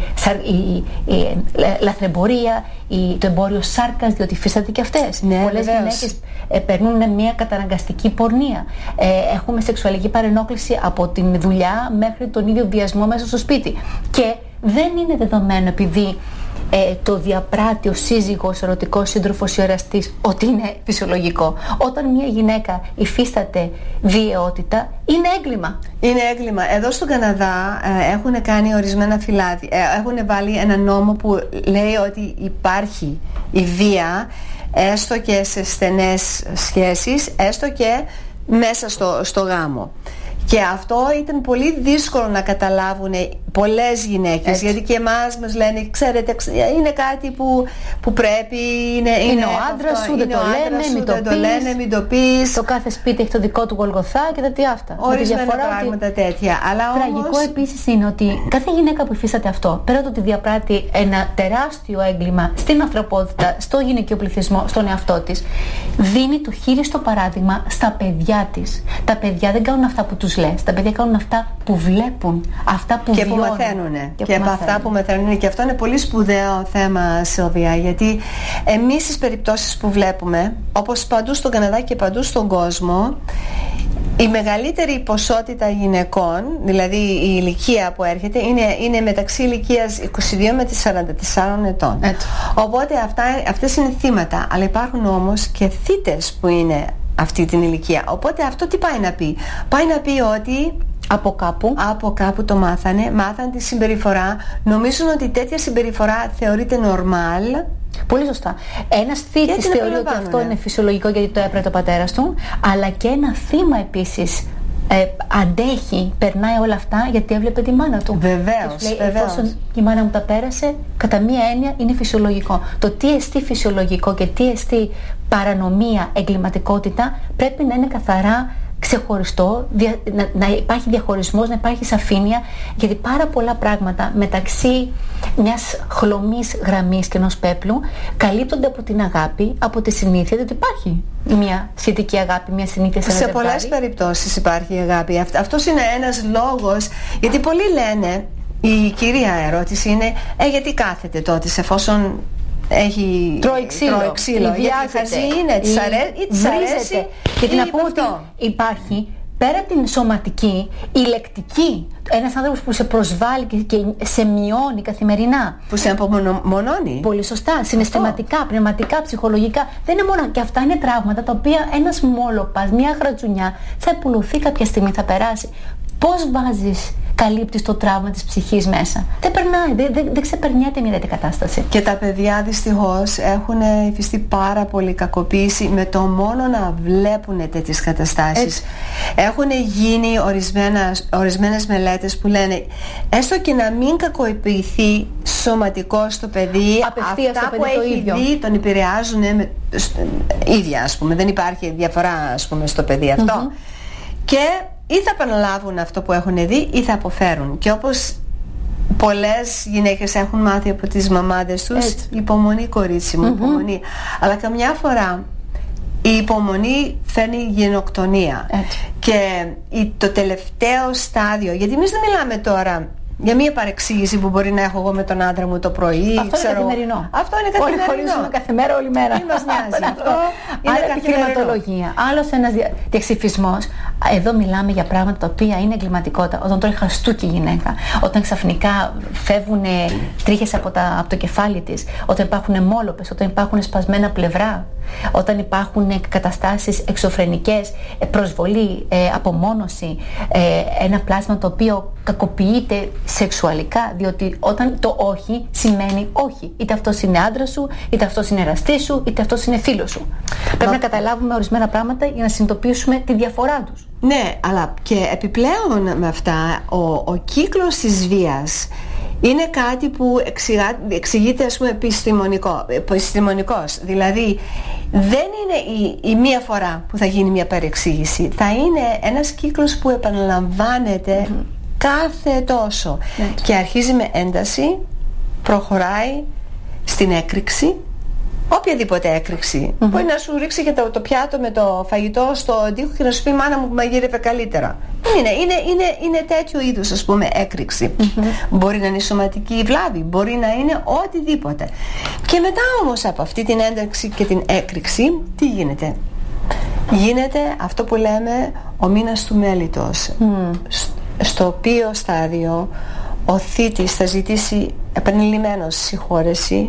η, η, η λαθρεμπορία, η, το εμπόριο σάρκας, διότι υφίσταται και αυτές. Ναι, πολλές γυναίκες ε, περνούν μια καταναγκαστική πορνεία. Ε, έχουμε σεξουαλική παρενόχληση από την δουλειά μέχρι τον ίδιο βιασμό μέσα στο σπίτι. Και δεν είναι δεδομένο, επειδή ε, το διαπράττει ο σύζυγος, ο ερωτικός σύντροφος ή ο εραστής, ότι είναι φυσιολογικό. Όταν μια γυναίκα υφίσταται βιαιότητα, είναι έγκλημα. Είναι έγκλημα. Εδώ στον Καναδά ε, έχουν κάνει ορισμένα φυλάδια, ε, έχουν βάλει ένα νόμο που λέει ότι υπάρχει η βία, έστω και σε στενές σχέσεις, έστω και μέσα στο, στο γάμο. Και αυτό ήταν πολύ δύσκολο να καταλάβουν πολλές γυναίκες. Έτσι. Γιατί και εμάς μας λένε, ξέρετε, είναι κάτι που, που πρέπει, είναι, είναι, είναι ο άντρας σου, δεν το λένε, μην το, το λένε, μην το πεις. Το κάθε σπίτι έχει το δικό του Γολγοθά και τέτοια αυτά. Ορισμένα πράγματα ότι... τέτοια. Αλλά τραγικό όμως... επίσης είναι ότι κάθε γυναίκα που υφίσταται αυτό, πέρα το ότι διαπράττει ένα τεράστιο έγκλημα στην ανθρωπότητα, στο γυναικείο πληθυσμό, στον εαυτό της, δίνει το χείριστο παράδειγμα στα παιδιά της. Τα παιδιά δεν κάνουν αυτά που τους λες. Τα παιδιά κάνουν αυτά που βλέπουν, αυτά που και βιώνουν. Που μαθαίνουν. Και, και από αυτά που μαθαίνουν. Και αυτό είναι πολύ σπουδαίο θέμα, Σίλβια, γιατί εμείς στις περιπτώσεις που βλέπουμε, όπως παντού στον Καναδά και παντού στον κόσμο, η μεγαλύτερη ποσότητα γυναικών, δηλαδή η ηλικία που έρχεται, είναι, είναι μεταξύ ηλικίας είκοσι δύο με σαράντα τεσσάρων ετών. Έτσι. Οπότε αυτά, αυτές είναι θύματα. Αλλά υπάρχουν όμως και θύτες που είναι αυτή την ηλικία. Οπότε αυτό τι πάει να πει? Πάει να πει ότι από κάπου, από κάπου το μάθανε, μάθαν τη συμπεριφορά, νομίζουν ότι τέτοια συμπεριφορά θεωρείται normal. Πολύ σωστά. Ένας θήτης θεωρεί ότι αυτό είναι φυσιολογικό γιατί το έπρεπε ο πατέρας του, αλλά και ένα θύμα επίσης ε, αντέχει, περνάει όλα αυτά γιατί έβλεπε τη μάνα του. Βεβαίως, λέει, βεβαίως. Εφόσον η μάνα μου τα πέρασε, κατά μία έννοια είναι φυσιολογικό. Το τι εστί φυσιολογικό και τι εστί παρανομία, εγκληματικότητα πρέπει να είναι καθαρά ξεχωριστό, δια, να, να υπάρχει διαχωρισμός, να υπάρχει σαφήνεια, γιατί πάρα πολλά πράγματα μεταξύ μιας χλωμής γραμμής και ενός πέπλου καλύπτονται από την αγάπη, από τη συνήθεια, διότι υπάρχει μια σχετική αγάπη, μια συνήθεια σε ένα σε ζευγάρι. Πολλές περιπτώσεις υπάρχει αγάπη. Αυτό, αυτός είναι ένας λόγος, γιατί πολλοί λένε, η κυρία ερώτηση είναι, ε, γιατί κάθεται τότε, εφόσον έχει τρώει ξύλο, τρώει ξύλο. Γιατί χαζή είναι, της αρέσει ή της αρέσει. Γιατί να πούμε ότι υπάρχει πέρα την σωματική, η λεκτική. Ένας άνθρωπος που σε προσβάλλει και, και σε μειώνει καθημερινά. Που σε απομονώνει. Πολύ σωστά. Συναισθηματικά, αυτό. Πνευματικά, ψυχολογικά. Δεν είναι μόνο. Και αυτά είναι τραύματα τα οποία ένας μόλοπας, μια γρατζουνιά θα επουλωθεί κάποια στιγμή, θα περάσει. Πώς βάζεις, καλύπτεις το τραύμα της ψυχής μέσα? Δεν περνάει, δεν, δεν, δεν ξεπερνιέται μια τέτοια κατάσταση. Και τα παιδιά δυστυχώς έχουν υφιστεί πάρα πολύ κακοποίηση με το μόνο να βλέπουν τέτοιες καταστάσεις. Έτσι. Έχουν γίνει ορισμένες μελέτες που λένε έστω και να μην κακοποιηθεί σωματικό στο παιδί, απευθείας αυτά το που παιδί έχει ίδιο. δει τον επηρεάζουν με, στο, ίδια, ας πούμε. Δεν υπάρχει διαφορά, ας πούμε, στο παιδί αυτό. Mm-hmm. Και ή θα επαναλάβουν αυτό που έχουν δει ή θα αποφέρουν. Και όπως πολλές γυναίκες έχουν μάθει από τις μαμάδες τους, έτσι. Υπομονή, κορίτσι μου, mm-hmm. υπομονή. Αλλά καμιά φορά η υπομονή φέρνει γενοκτονία. Έτσι. Και το τελευταίο στάδιο, γιατί εμείς δεν μιλάμε τώρα για μια παρεξήγηση που μπορεί να έχω εγώ με τον άντρα μου το πρωί. Αυτό ξέρω, είναι καθημερινό. Αυτό είναι καθημερινό. Όλοι χωρίζουμε κάθε μέρα, όλη μέρα. Τι μας νοιάζει. Αυτό είναι άλλη επιχειρηματολογία. Άλλος ένας δια... διαξυφισμός. Εδώ μιλάμε για πράγματα τα οποία είναι εγκληματικότητα. Όταν τρώει χαστούκι η γυναίκα, όταν ξαφνικά φεύγουν τρίχες από, τα... από το κεφάλι της, όταν υπάρχουν μόλοπες, όταν υπάρχουν σπασμένα πλευρά, όταν υπάρχουν καταστάσεις εξωφρενικές, προσβολή, ε, απομόνωση, ε, ένα πλάσμα το οποίο κακοποιείται σεξουαλικά, διότι όταν το όχι σημαίνει όχι. Είτε αυτός είναι άντρας σου, είτε αυτός είναι εραστής σου, είτε αυτός είναι φίλος σου. Πρέπει να καταλάβουμε ορισμένα πράγματα για να συνειδητοποιήσουμε τη διαφορά τους. Ναι, αλλά και επιπλέον με αυτά, ο, ο κύκλος της βίας είναι κάτι που εξηγά, εξηγείται, ας πούμε, επιστημονικό, επιστημονικός. Δηλαδή δεν είναι η, η μία φορά που θα γίνει μια παρεξήγηση. Θα είναι ένας κύκλος που επαναλαμβάνεται mm-hmm. κάθε τόσο. Mm-hmm. Και αρχίζει με ένταση, προχωράει στην έκρηξη. Οποιαδήποτε έκρηξη. Mm-hmm. Μπορεί να σου ρίξει και το, το πιάτο με το φαγητό στο τοίχο και να σου πει μάνα μου που μαγείρευε καλύτερα. Είναι, είναι, είναι, είναι τέτοιο είδους, ας πούμε, έκρηξη. Mm-hmm. Μπορεί να είναι σωματική βλάβη, μπορεί να είναι οτιδήποτε. Και μετά όμως από αυτή την ένταξη και την έκρηξη, τι γίνεται? Γίνεται αυτό που λέμε ο μήνας του μέλιτος. Mm. Στο οποίο στάδιο ο θήτης θα ζητήσει επανειλημμένως συγχώρεση,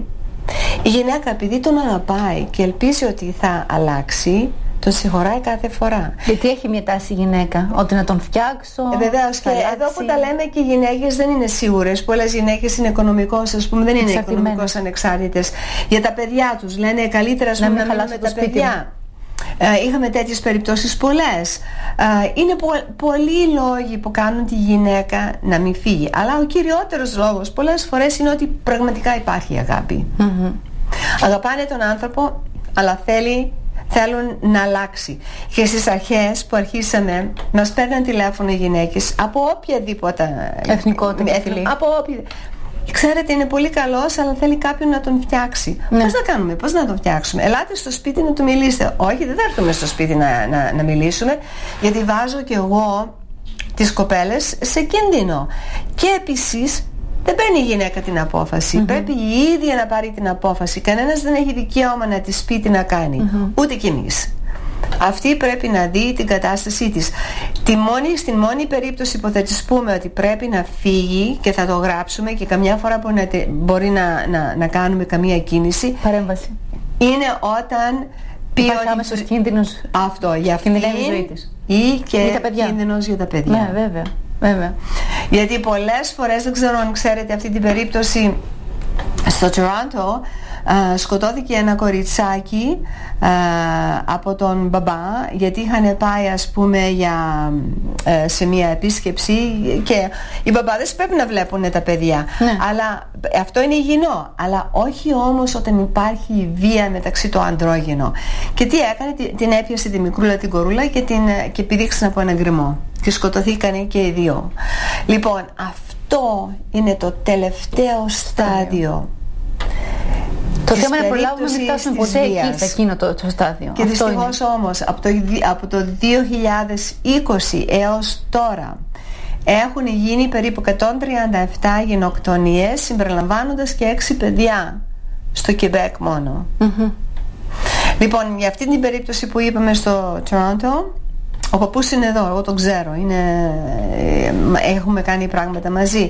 η γυναίκα επειδή τον αγαπάει και ελπίζει ότι θα αλλάξει, τον συγχωράει κάθε φορά. Γιατί έχει μια τάση η γυναίκα, ότι να τον φτιάξω. Ε, βεβαίως, και αλλάξει. Εδώ που τα λέμε και οι γυναίκες δεν είναι σίγουρες. Πολλές γυναίκες είναι οικονομικώς, ας πούμε, δεν είναι οικονομικώς ανεξάρτητες. Για τα παιδιά τους λένε καλύτερα ας πούμε, να, να μείνουμε τα παιδιά. Ε, είχαμε τέτοιες περιπτώσεις πολλές. Ε, είναι πο, πολλοί λόγοι που κάνουν τη γυναίκα να μην φύγει. Αλλά ο κυριότερος λόγος πολλές φορές είναι ότι πραγματικά υπάρχει αγάπη. Mm-hmm. Αγαπάνε τον άνθρωπο, αλλά θέλει θέλουν να αλλάξει. Και στις αρχές που αρχίσαμε μας παίρναν τηλέφωνο οι γυναίκες από οποιαδήποτε εθνικότητα, εθνικ... από όποια... Ξέρετε, είναι πολύ καλός, αλλά θέλει κάποιον να τον φτιάξει. Ναι. Πώς να κάνουμε, πώς να τον φτιάξουμε? Ελάτε στο σπίτι να του μιλήσετε. Όχι, δεν θα έρθουμε στο σπίτι να, να, να μιλήσουμε, γιατί βάζω και εγώ τις κοπέλες σε κίνδυνο. Και επίσης δεν παίρνει η γυναίκα την απόφαση. Mm-hmm. Πρέπει η ίδια να πάρει την απόφαση. Κανένας δεν έχει δικαίωμα να της πει τι να κάνει. Mm-hmm. Ούτε κι εμείς. Αυτή πρέπει να δει την κατάστασή της. Τη μόνη, στην μόνη περίπτωση που θα της πούμε ότι πρέπει να φύγει και θα το γράψουμε και καμιά φορά μπορεί να, μπορεί να, να, να κάνουμε καμία κίνηση. Παρέμβαση. Είναι όταν πει υπάρχει άμεσος κίνδυνος. Αυτό, για αυτήν η ζωή της. Ή και για τα παιδιά. Κίνδυνος για τα παιδιά. Ναι, βέβαια. Βέβαια. Γιατί πολλές φορές, δεν ξέρω αν ξέρετε αυτή την περίπτωση, στο Τορόντο uh, σκοτώθηκε ένα κοριτσάκι uh, από τον μπαμπά, γιατί είχαν πάει ας πούμε για, uh, σε μια επίσκεψη και οι μπαμπάδες πρέπει να βλέπουν τα παιδιά. Ναι. Αλλά αυτό είναι υγιεινό, αλλά όχι όμως όταν υπάρχει βία μεταξύ το αντρόγυνο. Και τι έκανε? Την έπιασε τη μικρούλα την κορούλα και την και πηδήξαν από ένα γκρεμό και σκοτωθήκαν και οι δύο. Λοιπόν, αυτό είναι το τελευταίο στάδιο. Το θέμα είναι να προλάβουμε να μην φτάσουμε ποτέ εκεί, σε εκείνο το, το στάδιο. Και δυστυχώς όμως από το, από το δύο χιλιάδες είκοσι έως τώρα έχουν γίνει περίπου εκατόν τριάντα επτά γενοκτονίες, συμπεριλαμβάνοντας και έξι παιδιά στο Κεμπέκ μόνο. Mm-hmm. Λοιπόν, για αυτή την περίπτωση που είπαμε στο Τορόντο, ο παππούς είναι εδώ, εγώ τον ξέρω, είναι, έχουμε κάνει πράγματα μαζί.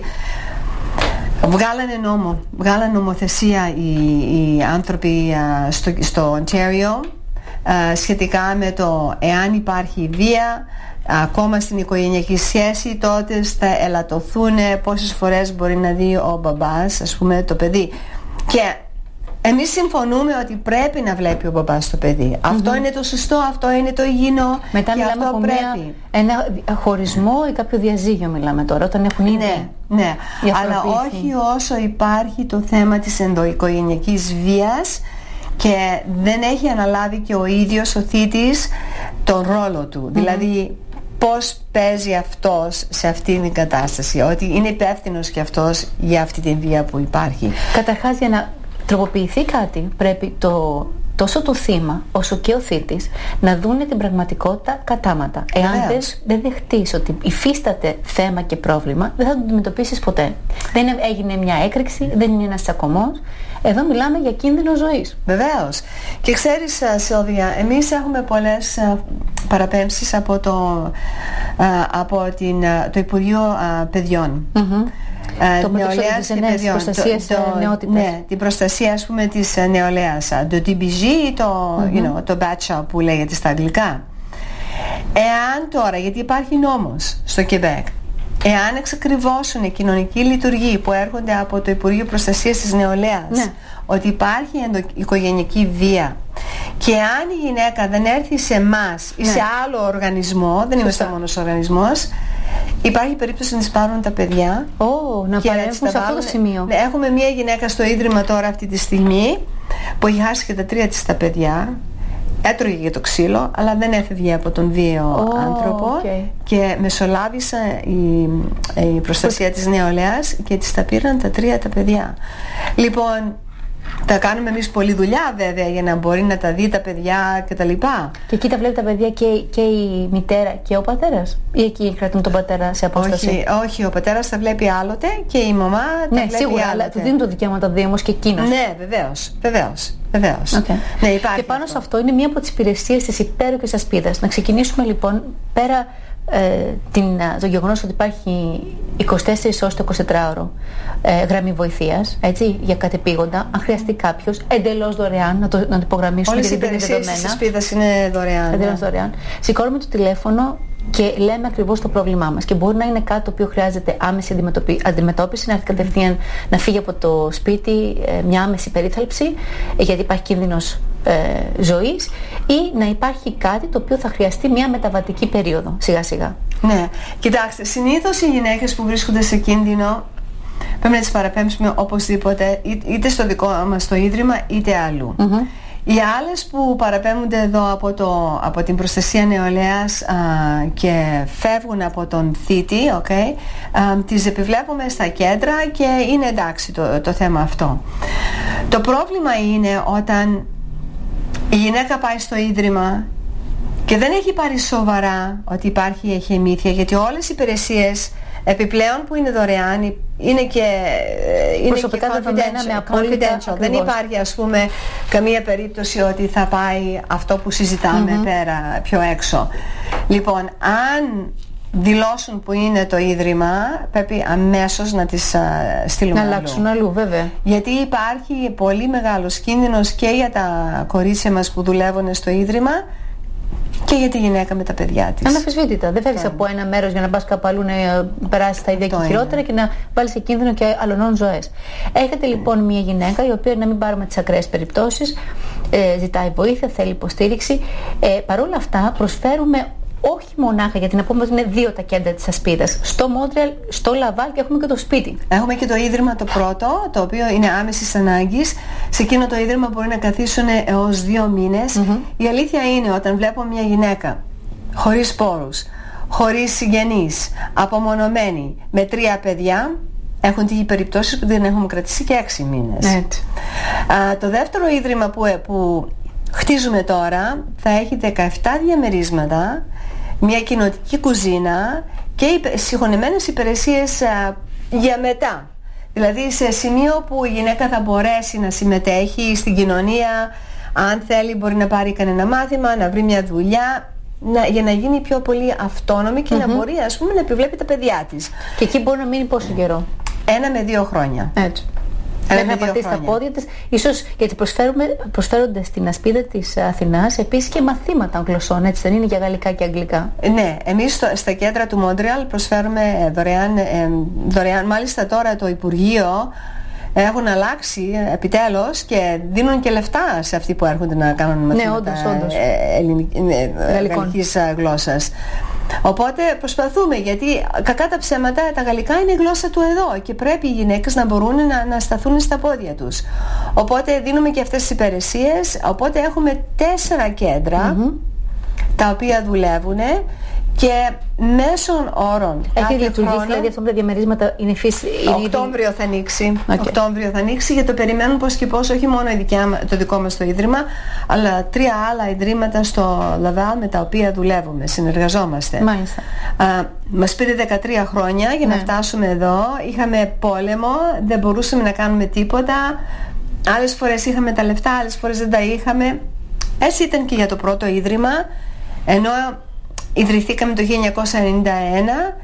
Βγάλανε νόμο, βγάλανε νομοθεσία οι, οι άνθρωποι uh, στο, στο Ontario uh, σχετικά με το εάν υπάρχει βία ακόμα στην οικογενειακή σχέση, τότε θα ελαττωθούν πόσες φορές μπορεί να δει ο μπαμπάς ας πούμε το παιδί. Και εμείς συμφωνούμε ότι πρέπει να βλέπει ο μπαμπάς το παιδί. Mm-hmm. Αυτό είναι το σωστό, αυτό είναι το υγιεινό. Μετά και μιλάμε αυτό από πρέπει. Μια, ένα χωρισμό ή κάποιο διαζύγιο μιλάμε τώρα, όταν έχουν ήδη. Ναι, ναι. Αλλά όχι όσο υπάρχει το θέμα της ενδοοικογενειακής βίας και δεν έχει αναλάβει και ο ίδιος ο θήτης τον ρόλο του. Mm-hmm. Δηλαδή πώς παίζει αυτός σε αυτή την κατάσταση, ότι είναι υπεύθυνος και αυτός για αυτή την βία που υπάρχει. Καταρχάς, για να τροποποιηθεί κάτι, πρέπει το, τόσο το θύμα όσο και ο θήτης να δούνε την πραγματικότητα κατάματα. Εάν δες, δεν δεχτείς ότι υφίσταται θέμα και πρόβλημα, δεν θα το αντιμετωπίσεις ποτέ. Δεν έγινε μια έκρηξη, δεν είναι ένας τσακωμός. Εδώ μιλάμε για κίνδυνο ζωής. Βεβαίως. Και ξέρεις, Σίλβια, εμείς έχουμε πολλές uh, παραπέμψεις από το, uh, από την, uh, το Υπουργείο uh, Παιδιών. Mm-hmm. Uh, το νεολαίας και παιδιών, προστασίας το, το, νεότητας. Ναι, την προστασία ας πούμε της νεολαίας, το ντι μπι τζι ή το, mm-hmm. you know, το Batch που λέγεται στα αγγλικά. Εάν τώρα, γιατί υπάρχει νόμος στο Quebec, εάν εξακριβώσουν οι κοινωνικοί λειτουργοί που έρχονται από το Υπουργείο Προστασίας της Νεολαίας, ναι, ότι υπάρχει οικογενειακή βία και αν η γυναίκα δεν έρθει σε εμάς ή ναι, σε άλλο οργανισμό, δεν είμαστε μόνος οργανισμός, υπάρχει περίπτωση να τις πάρουν τα παιδιά. Oh, να παρέμβουν σε αυτό το σημείο. Ναι, έχουμε μια γυναίκα στο Ίδρυμα τώρα αυτή τη στιγμή που έχει χάσει και τα τρία της τα παιδιά. Έτρωγε για το ξύλο, αλλά δεν έφευγε από τον βίαιο oh, άνθρωπο okay. και μεσολάβησε η, η προστασία της νεολαίας και της τα πήραν τα τρία τα παιδιά. Λοιπόν, τα κάνουμε εμείς πολλή δουλειά βέβαια για να μπορεί να τα δει τα παιδιά και τα λοιπά. Και εκεί τα βλέπει τα παιδιά και, και η μητέρα και ο πατέρας, ή εκεί κρατούν τον πατέρα σε απόσταση? Όχι, όχι, ο πατέρας τα βλέπει άλλοτε και η μαμά τα ναι, βλέπει σίγουρα, άλλοτε. Αλλά του δίνουν το δικαίωμα τα δύο όμως και εκείνος. Ναι, βεβαίως, βεβαίως, βεβαίως. Okay. Ναι, υπάρχει και πάνω αυτό. σε αυτό είναι μία από τις υπηρεσίες της υπέροχης ασπίδας. Να ξεκινήσουμε λοιπόν πέρα, ε, την, το γεγονός ότι υπάρχει είκοσι τέσσερις ώρες το εικοσιτετράωρο ε, γραμμή βοηθείας, έτσι, για κατεπήγοντα, αν χρειαστεί κάποιος, εντελώς δωρεάν, να το, να το υπογραμμίσουμε. Όλες οι υπηρεσίες της Ασπίδας είναι δωρεάν. Εντελώς ναι. δωρεάν. Σηκώνουμε το τηλέφωνο και λέμε ακριβώς το πρόβλημά μας. Και μπορεί να είναι κάτι το οποίο χρειάζεται άμεση αντιμετώπιση, να έρθει κατευθείαν να φύγει από το σπίτι, μια άμεση περίθαλψη, γιατί υπάρχει κίνδυνος ε, ζωής, ή να υπάρχει κάτι το οποίο θα χρειαστεί μια μεταβατική περίοδο, σιγά σιγά. Ναι, κοιτάξτε, συνήθως οι γυναίκες που βρίσκονται σε κίνδυνο πρέπει να τις παραπέμψουμε οπωσδήποτε, είτε στο δικό μας το ίδρυμα είτε αλλού. Mm-hmm. Οι άλλες που παραπέμπονται εδώ από, το, από την προστασία νεολαίας α, και φεύγουν από τον θήτη, okay, α, τις επιβλέπουμε στα κέντρα και είναι εντάξει το, το θέμα αυτό. Το πρόβλημα είναι όταν η γυναίκα πάει στο ίδρυμα και δεν έχει πάρει σοβαρά ότι υπάρχει εχεμήθεια, γιατί όλες οι υπηρεσίες επιπλέον που είναι δωρεάν είναι και, είναι προσωπικά και confidential, με απόλυτα confidential. Δεν υπάρχει, ας πούμε, καμία περίπτωση ότι θα πάει αυτό που συζητάμε mm-hmm. πέρα πιο έξω. Λοιπόν, αν δηλώσουν που είναι το ίδρυμα, πρέπει αμέσως να τις α, στείλουμε να αλλάξουν αλλού, βέβαια. Γιατί υπάρχει πολύ μεγάλος κίνδυνος και για τα κορίτσια μας που δουλεύουν στο ίδρυμα και για τη γυναίκα με τα παιδιά της. Αναμφισβήτητα. Δεν φεύγεις από ένα μέρος για να πας κάπου αλλού να περάσεις τα ίδια και χειρότερα και να βάλεις σε κίνδυνο και αλλωνών ζωές. Έχετε λοιπόν μια γυναίκα η οποία, να μην πάρουμε τις ακραίες περιπτώσεις, ε, ζητάει βοήθεια, θέλει υποστήριξη. Ε, Παρ' όλα αυτά προσφέρουμε όχι μονάχα, γιατί να πούμε ότι είναι δύο τα κέντρα της Ασπίδας, στο Μόντρεαλ, στο Λαβάλ, και έχουμε και το σπίτι. Έχουμε και το ίδρυμα το πρώτο, το οποίο είναι άμεσης ανάγκης. Σε εκείνο το ίδρυμα μπορεί να καθίσουν έως δύο μήνες. Mm-hmm. Η αλήθεια είναι, όταν βλέπω μια γυναίκα χωρίς πόρους, χωρίς συγγενείς, απομονωμένη, με τρία παιδιά, έχουν τύχει περιπτώσεις που δεν έχουμε κρατήσει και έξι μήνες. Α, το δεύτερο ίδρυμα που, που χτίζουμε τώρα θα έχει δεκαεπτά διαμερίσματα, μια κοινοτική κουζίνα και συγχωνεμένες υπηρεσίες α, για μετά. Δηλαδή σε σημείο που η γυναίκα θα μπορέσει να συμμετέχει στην κοινωνία, αν θέλει μπορεί να πάρει κανένα μάθημα, να βρει μια δουλειά, να, για να γίνει πιο πολύ αυτόνομη και mm-hmm. να μπορεί, ας πούμε, να επιβλέπει τα παιδιά της. Και εκεί μπορεί να μείνει πόσο καιρό? Ένα με δύο χρόνια. Έτσι. Μέχρι να πατήσει τα πόδια της, ίσως, γιατί προσφέρονται στην Ασπίδα της Αθηνάς επίσης και μαθήματα γλωσσών, έτσι δεν είναι, για γαλλικά και αγγλικά? Ναι, εμείς στο, στα κέντρα του Μόντρεαλ προσφέρουμε δωρεάν, ε, δωρεάν, μάλιστα τώρα το Υπουργείο έχουν αλλάξει επιτέλους και δίνουν και λεφτά σε αυτοί που έρχονται να κάνουν μαθήματα ναι, όντως, όντως. Ε, ελληνική, ε, γαλλικής γλώσσας. Οπότε προσπαθούμε, γιατί κακά τα ψέματα τα γαλλικά είναι η γλώσσα του εδώ και πρέπει οι γυναίκες να μπορούν να, να σταθούν στα πόδια τους. Οπότε δίνουμε και αυτές τις υπηρεσίες. Οπότε έχουμε τέσσερα κέντρα mm-hmm. τα οποία δουλεύουν και μέσων όρων. Έχει λειτουργήσει δηλαδή αυτά τα διαμερίσματα? Είναι φύση, είναι Οκτώβριο θα ανοίξει. Okay. Οκτώβριο θα ανοίξει, γιατί το περιμένουν πώς και πώς, όχι μόνο η δικιά, το δικό μας το ίδρυμα, αλλά τρία άλλα ιδρύματα στο Λαβάλ με τα οποία δουλεύουμε, συνεργαζόμαστε. Μάλιστα. Α, μας πήρε δεκατρία χρόνια για ναι. να φτάσουμε εδώ. Είχαμε πόλεμο, δεν μπορούσαμε να κάνουμε τίποτα. Άλλες φορές είχαμε τα λεφτά, άλλες φορές δεν τα είχαμε. Έτσι ήταν και για το πρώτο ίδρυμα, ενώ ιδρυθήκαμε το χίλια εννιακόσια ενενήντα ένα.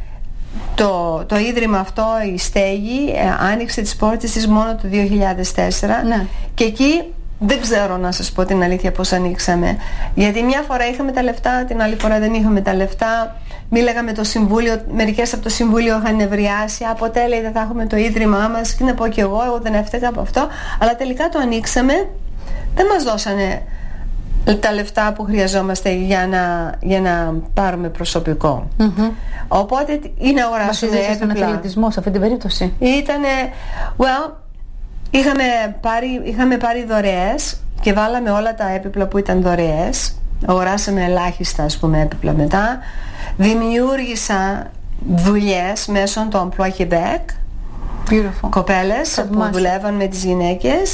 Το, το ίδρυμα αυτό, η στέγη, ε, άνοιξε τις πόρτες της μόνο το δύο χιλιάδες τέσσερα ναι. και εκεί δεν ξέρω να σας πω την αλήθεια πώς ανοίξαμε, γιατί μια φορά είχαμε τα λεφτά, την άλλη φορά δεν είχαμε τα λεφτά. Μίλαγα με το Συμβούλιο, μερικές από το Συμβούλιο είχαν νευριάσει, ποτέ λέει δεν θα έχουμε το ίδρυμά μας, και να πω και εγώ, εγώ δεν έφταιγα από αυτό, αλλά τελικά το ανοίξαμε. Δεν μας δώσανε τα λεφτά που χρειαζόμαστε για να, για να πάρουμε προσωπικό. Mm-hmm. Οπότε ή να αγοράσουμε έπιπλα. Στον αθλητισμό σε αυτή την περίπτωση ήτανε, well, είχαμε πάρει, είχαμε πάρει δωρεές και βάλαμε όλα τα έπιπλα που ήταν δωρεές. Αγοράσαμε ελάχιστα, ας πούμε, έπιπλα μετά. Δημιούργησα δουλειές μέσω του Emploi Québec. Beautiful. Κοπέλες που δουλεύαν με τις γυναίκες.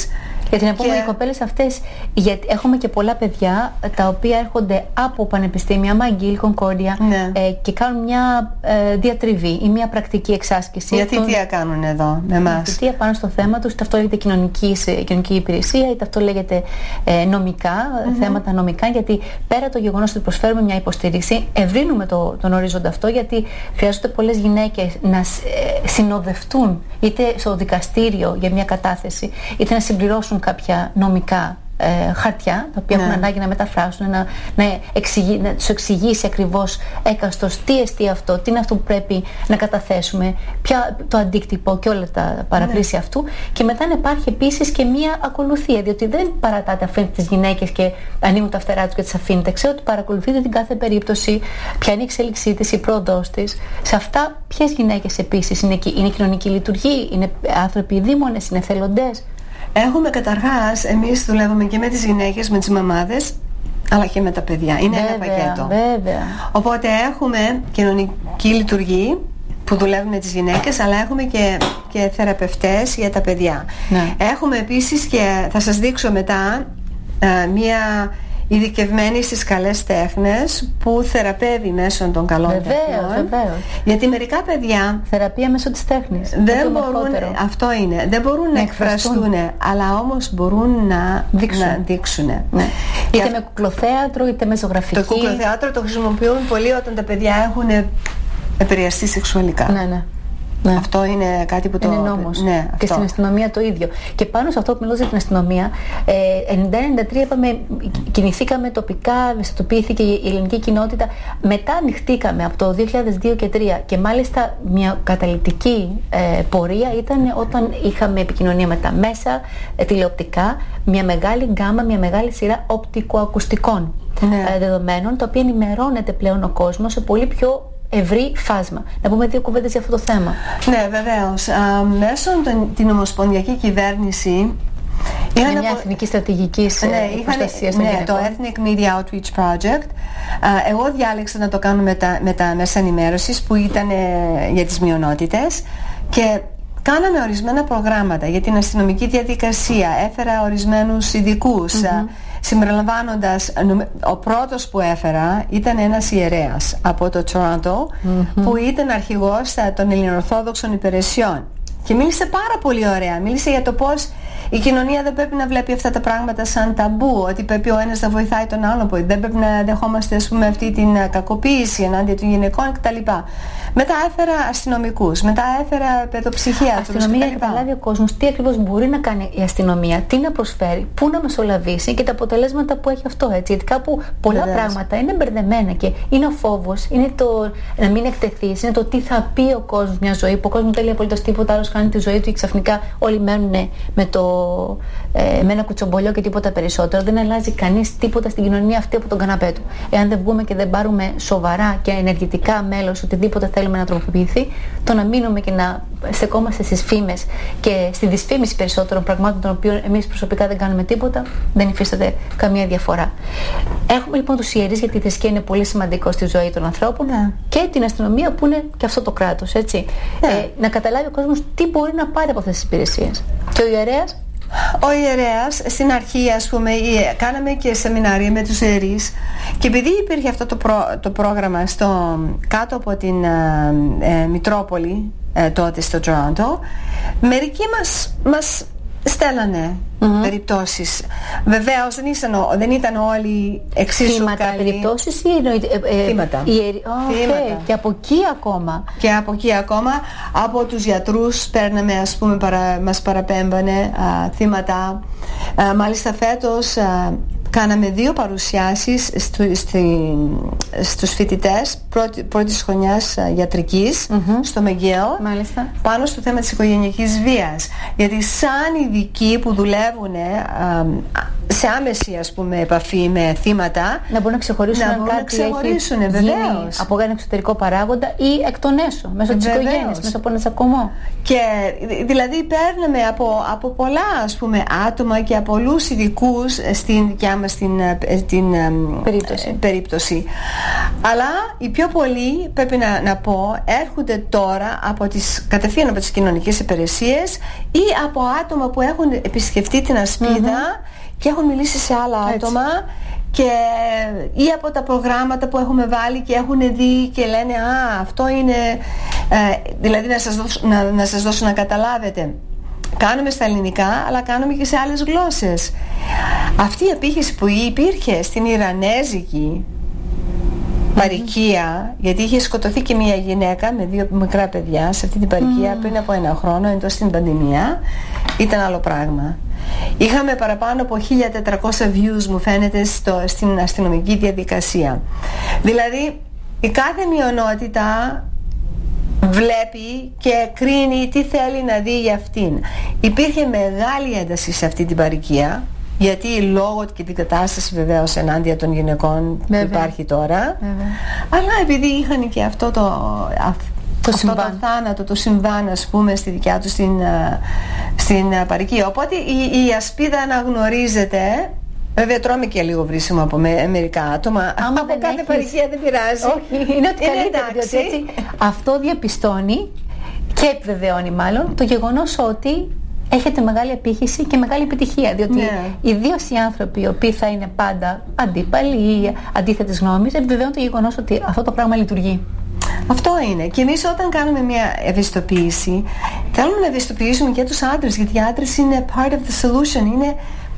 Γιατί να πούμε, και... οι κοπέλες αυτές, γιατί έχουμε και πολλά παιδιά τα οποία έρχονται από πανεπιστήμια, McGill, Concordia, ναι. ε, και κάνουν μια ε, διατριβή ή μια πρακτική εξάσκηση. Μια θητεία το... κάνουν εδώ με εμάς. Μια θητεία πάνω στο θέμα τους, είτε αυτό λέγεται κοινωνική, κοινωνική υπηρεσία, είτε αυτό λέγεται ε, νομικά, mm-hmm. θέματα νομικά, γιατί πέρα το γεγονός ότι προσφέρουμε μια υποστήριξη, ευρύνουμε το, τον ορίζοντα αυτό, γιατί χρειάζονται πολλές γυναίκες να ε, συνοδευτούν είτε στο δικαστήριο για μια κατάθεση, είτε να συμπληρώσουν κάποια νομικά ε, χαρτιά, τα οποία ναι. έχουν ανάγκη να μεταφράσουν, να, να, εξηγεί, να τους εξηγήσει ακριβώς έκαστος τι εστί αυτό, τι είναι αυτό που πρέπει να καταθέσουμε, ποια το αντίκτυπο και όλα τα παραπλήσια ναι. αυτού. Και μετά να υπάρχει επίσης και μία ακολουθία, διότι δεν παρατάτε, αφήνετε τις γυναίκες και ανοίγουν τα φτερά τους και τις αφήνετε. Ξέρω ότι παρακολουθείτε την κάθε περίπτωση, ποια είναι η εξέλιξή της, η πρόοδός της. Σε αυτά, ποιες γυναίκες επίσης είναι εκεί? Είναι κοινωνική λειτουργή, είναι άνθρωποι δήμονες, είναι εθελοντές? Έχουμε καταρχάς, εμείς δουλεύουμε και με τις γυναίκες, με τις μαμάδες, αλλά και με τα παιδιά. Είναι βέβαια, ένα πακέτο. Βέβαια. Οπότε έχουμε κοινωνική λειτουργή που δουλεύουν με τις γυναίκες, αλλά έχουμε και, και θεραπευτές για τα παιδιά. Ναι. Έχουμε επίσης και, θα σας δείξω μετά, α, μία ειδικευμένη στις καλές τέχνες που θεραπεύει μέσω των καλών βεβαίως, τεχνών. Βεβαίως. Γιατί μερικά παιδιά θεραπεία μέσω της τέχνης. Δεν μπορούν, αυτό είναι, δεν μπορούν να, να εκφραστούν, αλλά όμως μπορούν να δείξουν. Να δείξουν. Ναι. Είτε α... με κουκλοθέατρο, είτε με ζωγραφική. Το κουκλοθέατρο το χρησιμοποιούν πολύ όταν τα παιδιά έχουν επηρεαστεί σεξουαλικά. Ναι, ναι. Ναι. Αυτό είναι κάτι που το... Είναι νόμος. Ναι, και αυτό. Στην αστυνομία το ίδιο. Και πάνω σε αυτό που μιλώσα για την αστυνομία, ε, ενενήντα ενενήντα τρία είπαμε, κινηθήκαμε τοπικά, ευαισθητοποιήθηκε η ελληνική κοινότητα. Μετά ανοιχτήκαμε από το δύο χιλιάδες δύο και δύο και τρία, και μάλιστα μια καταλυτική ε, πορεία ήταν όταν είχαμε επικοινωνία με τα μέσα ε, τηλεοπτικά, μια μεγάλη γκάμα, μια μεγάλη σειρά οπτικοακουστικών ναι. ε, δεδομένων, τα οποία ενημερώνεται πλέον ο κόσμος σε πολύ πιο ευρύ φάσμα. Να πούμε δύο κουβέντες για αυτό το θέμα. Ναι, βεβαίως. Α, μέσω των, την ομοσπονδιακή κυβέρνηση είναι μια απο... εθνική στρατηγική ναι, προστασίας των ναι, το Ethnic Media Outreach Project. Α, εγώ διάλεξα να το κάνω με τα, με τα μέσα ενημέρωσης που ήταν ε, για τις μειονότητες, και κάναμε ορισμένα προγράμματα για την αστυνομική διαδικασία. Έφερα ορισμένους ειδικούς. Mm-hmm. Συμπεριλαμβάνοντας, ο πρώτος που έφερα ήταν ένας ιερέας από το Τορόντο, mm-hmm. που ήταν αρχηγός των ελληνοορθόδοξων υπηρεσιών, και μίλησε πάρα πολύ ωραία. Μίλησε για το πως η κοινωνία δεν πρέπει να βλέπει αυτά τα πράγματα σαν ταμπού, ότι πρέπει ο ένας να βοηθάει τον άλλον, δεν πρέπει να δεχόμαστε, ας πούμε, αυτή την κακοποίηση ενάντια των γυναικών κτλ. Μετά έφερα αστυνομικούς, μετά έφερα παιδοψυχίατρους. Αστυνομία, για να καταλάβει ο κόσμος τι ακριβώς μπορεί να κάνει η αστυνομία, τι να προσφέρει, πού να μεσολαβήσει και τα αποτελέσματα που έχει αυτό. Έτσι. Γιατί κάπου πολλά Βεβαίως. πράγματα είναι μπερδεμένα, και είναι ο φόβος, είναι το να μην εκτεθείς, είναι το τι θα πει ο κόσμος μια ζωή, που ο κόσμος δεν λέει απολύτως τίποτα, άλλος κάνει τη ζωή του και ξαφνικά όλοι μένουν με, το, ε, με ένα κουτσομπολιό και τίποτα περισσότερο. Δεν αλλάζει κανείς τίποτα στην κοινωνία αυτή από τον καναπέ του. Εάν δεν βγούμε και δεν πάρουμε σοβαρά και ενεργητικά μέλος οτιδήποτε θέλουμε να τροποποιηθεί, το να μείνουμε και να στεκόμαστε στις φήμες και στη δυσφήμιση περισσότερων πραγμάτων, των οποίων εμείς προσωπικά δεν κάνουμε τίποτα, δεν υφίσταται καμία διαφορά. Έχουμε λοιπόν τους ιερείς, γιατί η θρησκεία είναι πολύ σημαντικό στη ζωή των ανθρώπων, yeah. και την αστυνομία που είναι και αυτό το κράτος, έτσι. Yeah. Ε, να καταλάβει ο κόσμος τι μπορεί να πάρει από αυτές τις υπηρεσίες. Και ο ιερέας. Ο ιερέας, στην αρχή, ας πούμε, κάναμε και σεμινάρια με τους ιερείς, και επειδή υπήρχε αυτό το, προ, το πρόγραμμα στο, κάτω από την ε, ε, Μητρόπολη, ε, τότε στο Τορόντο, μερικοί μας, μας στέλνανε mm-hmm. περιπτώσεις. Βεβαίως δεν ήταν, δεν ήταν όλοι εξίσου θύματα, καλοί. περιπτώσεις ή εννοείται ε, ε, θύματα. Η, oh, okay. Και από εκεί ακόμα. Και από εκεί ακόμα, από τους γιατρούς παίρναμε, ας πούμε, παρα, μας παραπέμπανε α, θύματα. Α, μάλιστα φέτος α, κάναμε δύο παρουσιάσεις στου, στη, στους φοιτητές πρώτη, πρώτης χρονιάς ιατρικής mm-hmm. στο McGill, μάλιστα, πάνω στο θέμα της οικογενειακής βίας. Γιατί σαν ειδικοί που δουλεύουν, α, σε άμεση, ας πούμε, επαφή με θύματα, να μπορούν να ξεχωρίσουν να αν μπορούν κάτι να ξεχωρίσουν, έχει βεβαίως, γίνει από ένα εξωτερικό παράγοντα ή εκ των έσω, μέσω της οικογένειας, μέσω από ένα τσακωμό. Και δηλαδή παίρνουμε από, από πολλά, ας πούμε, άτομα και από πολλούς ειδικούς στην δικιά μας την, την περίπτωση. Ε, περίπτωση. Αλλά οι πιο πολλοί, πρέπει να, να πω, έρχονται τώρα από τις, κατευθείαν από τις κοινωνικές υπηρεσίες ή από άτομα που έχουν επισκεφτεί την ασπίδα mm-hmm. και έχουν μιλήσει σε άλλα Έτσι. άτομα, και, ή από τα προγράμματα που έχουμε βάλει και έχουν δει και λένε «Α, αυτό είναι...» ε, δηλαδή να σας, δώσω, να, να σας δώσω να καταλάβετε. Κάνουμε στα ελληνικά, αλλά κάνουμε και σε άλλες γλώσσες. Αυτή η απήχηση που υπήρχε στην Ιρανέζικη παροικία, γιατί είχε σκοτωθεί και μια γυναίκα με δύο μικρά παιδιά σε αυτή την παροικία mm. πριν από ένα χρόνο, εντός στην πανδημία, ήταν άλλο πράγμα. Είχαμε παραπάνω από χίλια τετρακόσια views, μου φαίνεται, στο, στην αστυνομική διαδικασία. Δηλαδή η κάθε μειονότητα βλέπει και κρίνει τι θέλει να δει για αυτήν. Υπήρχε μεγάλη ένταση σε αυτή την παροικία, γιατί λόγω και την κατάσταση βεβαίως ενάντια των γυναικών που υπάρχει τώρα, βέβαια. Αλλά επειδή είχαν και αυτό το, το, αυτό το θάνατο, το συμβάν, ας πούμε, στη δικιά τους στην, στην παροικία. Οπότε η, η ασπίδα αναγνωρίζεται. Βέβαια τρώμε και λίγο βρίσιμο από με, μερικά άτομα. Άμα από κάθε παροικία δεν πειράζει. Όχι, είναι ότι καλύτερα, διότι έτσι αυτό διαπιστώνει και επιβεβαιώνει μάλλον το γεγονός ότι έχετε μεγάλη απήχηση και μεγάλη επιτυχία, διότι ναι. ιδίως οι άνθρωποι οι οποίοι θα είναι πάντα αντίπαλοι ή αντίθετες γνώμες επιβεβαιώνουν το γεγονός ότι αυτό το πράγμα λειτουργεί. Αυτό είναι. Και εμείς όταν κάνουμε μια ευαισθητοποίηση, θέλουμε να ευαισθητοποιήσουμε και τους άντρες, γιατί οι άντρες είναι part of the solution. Είναι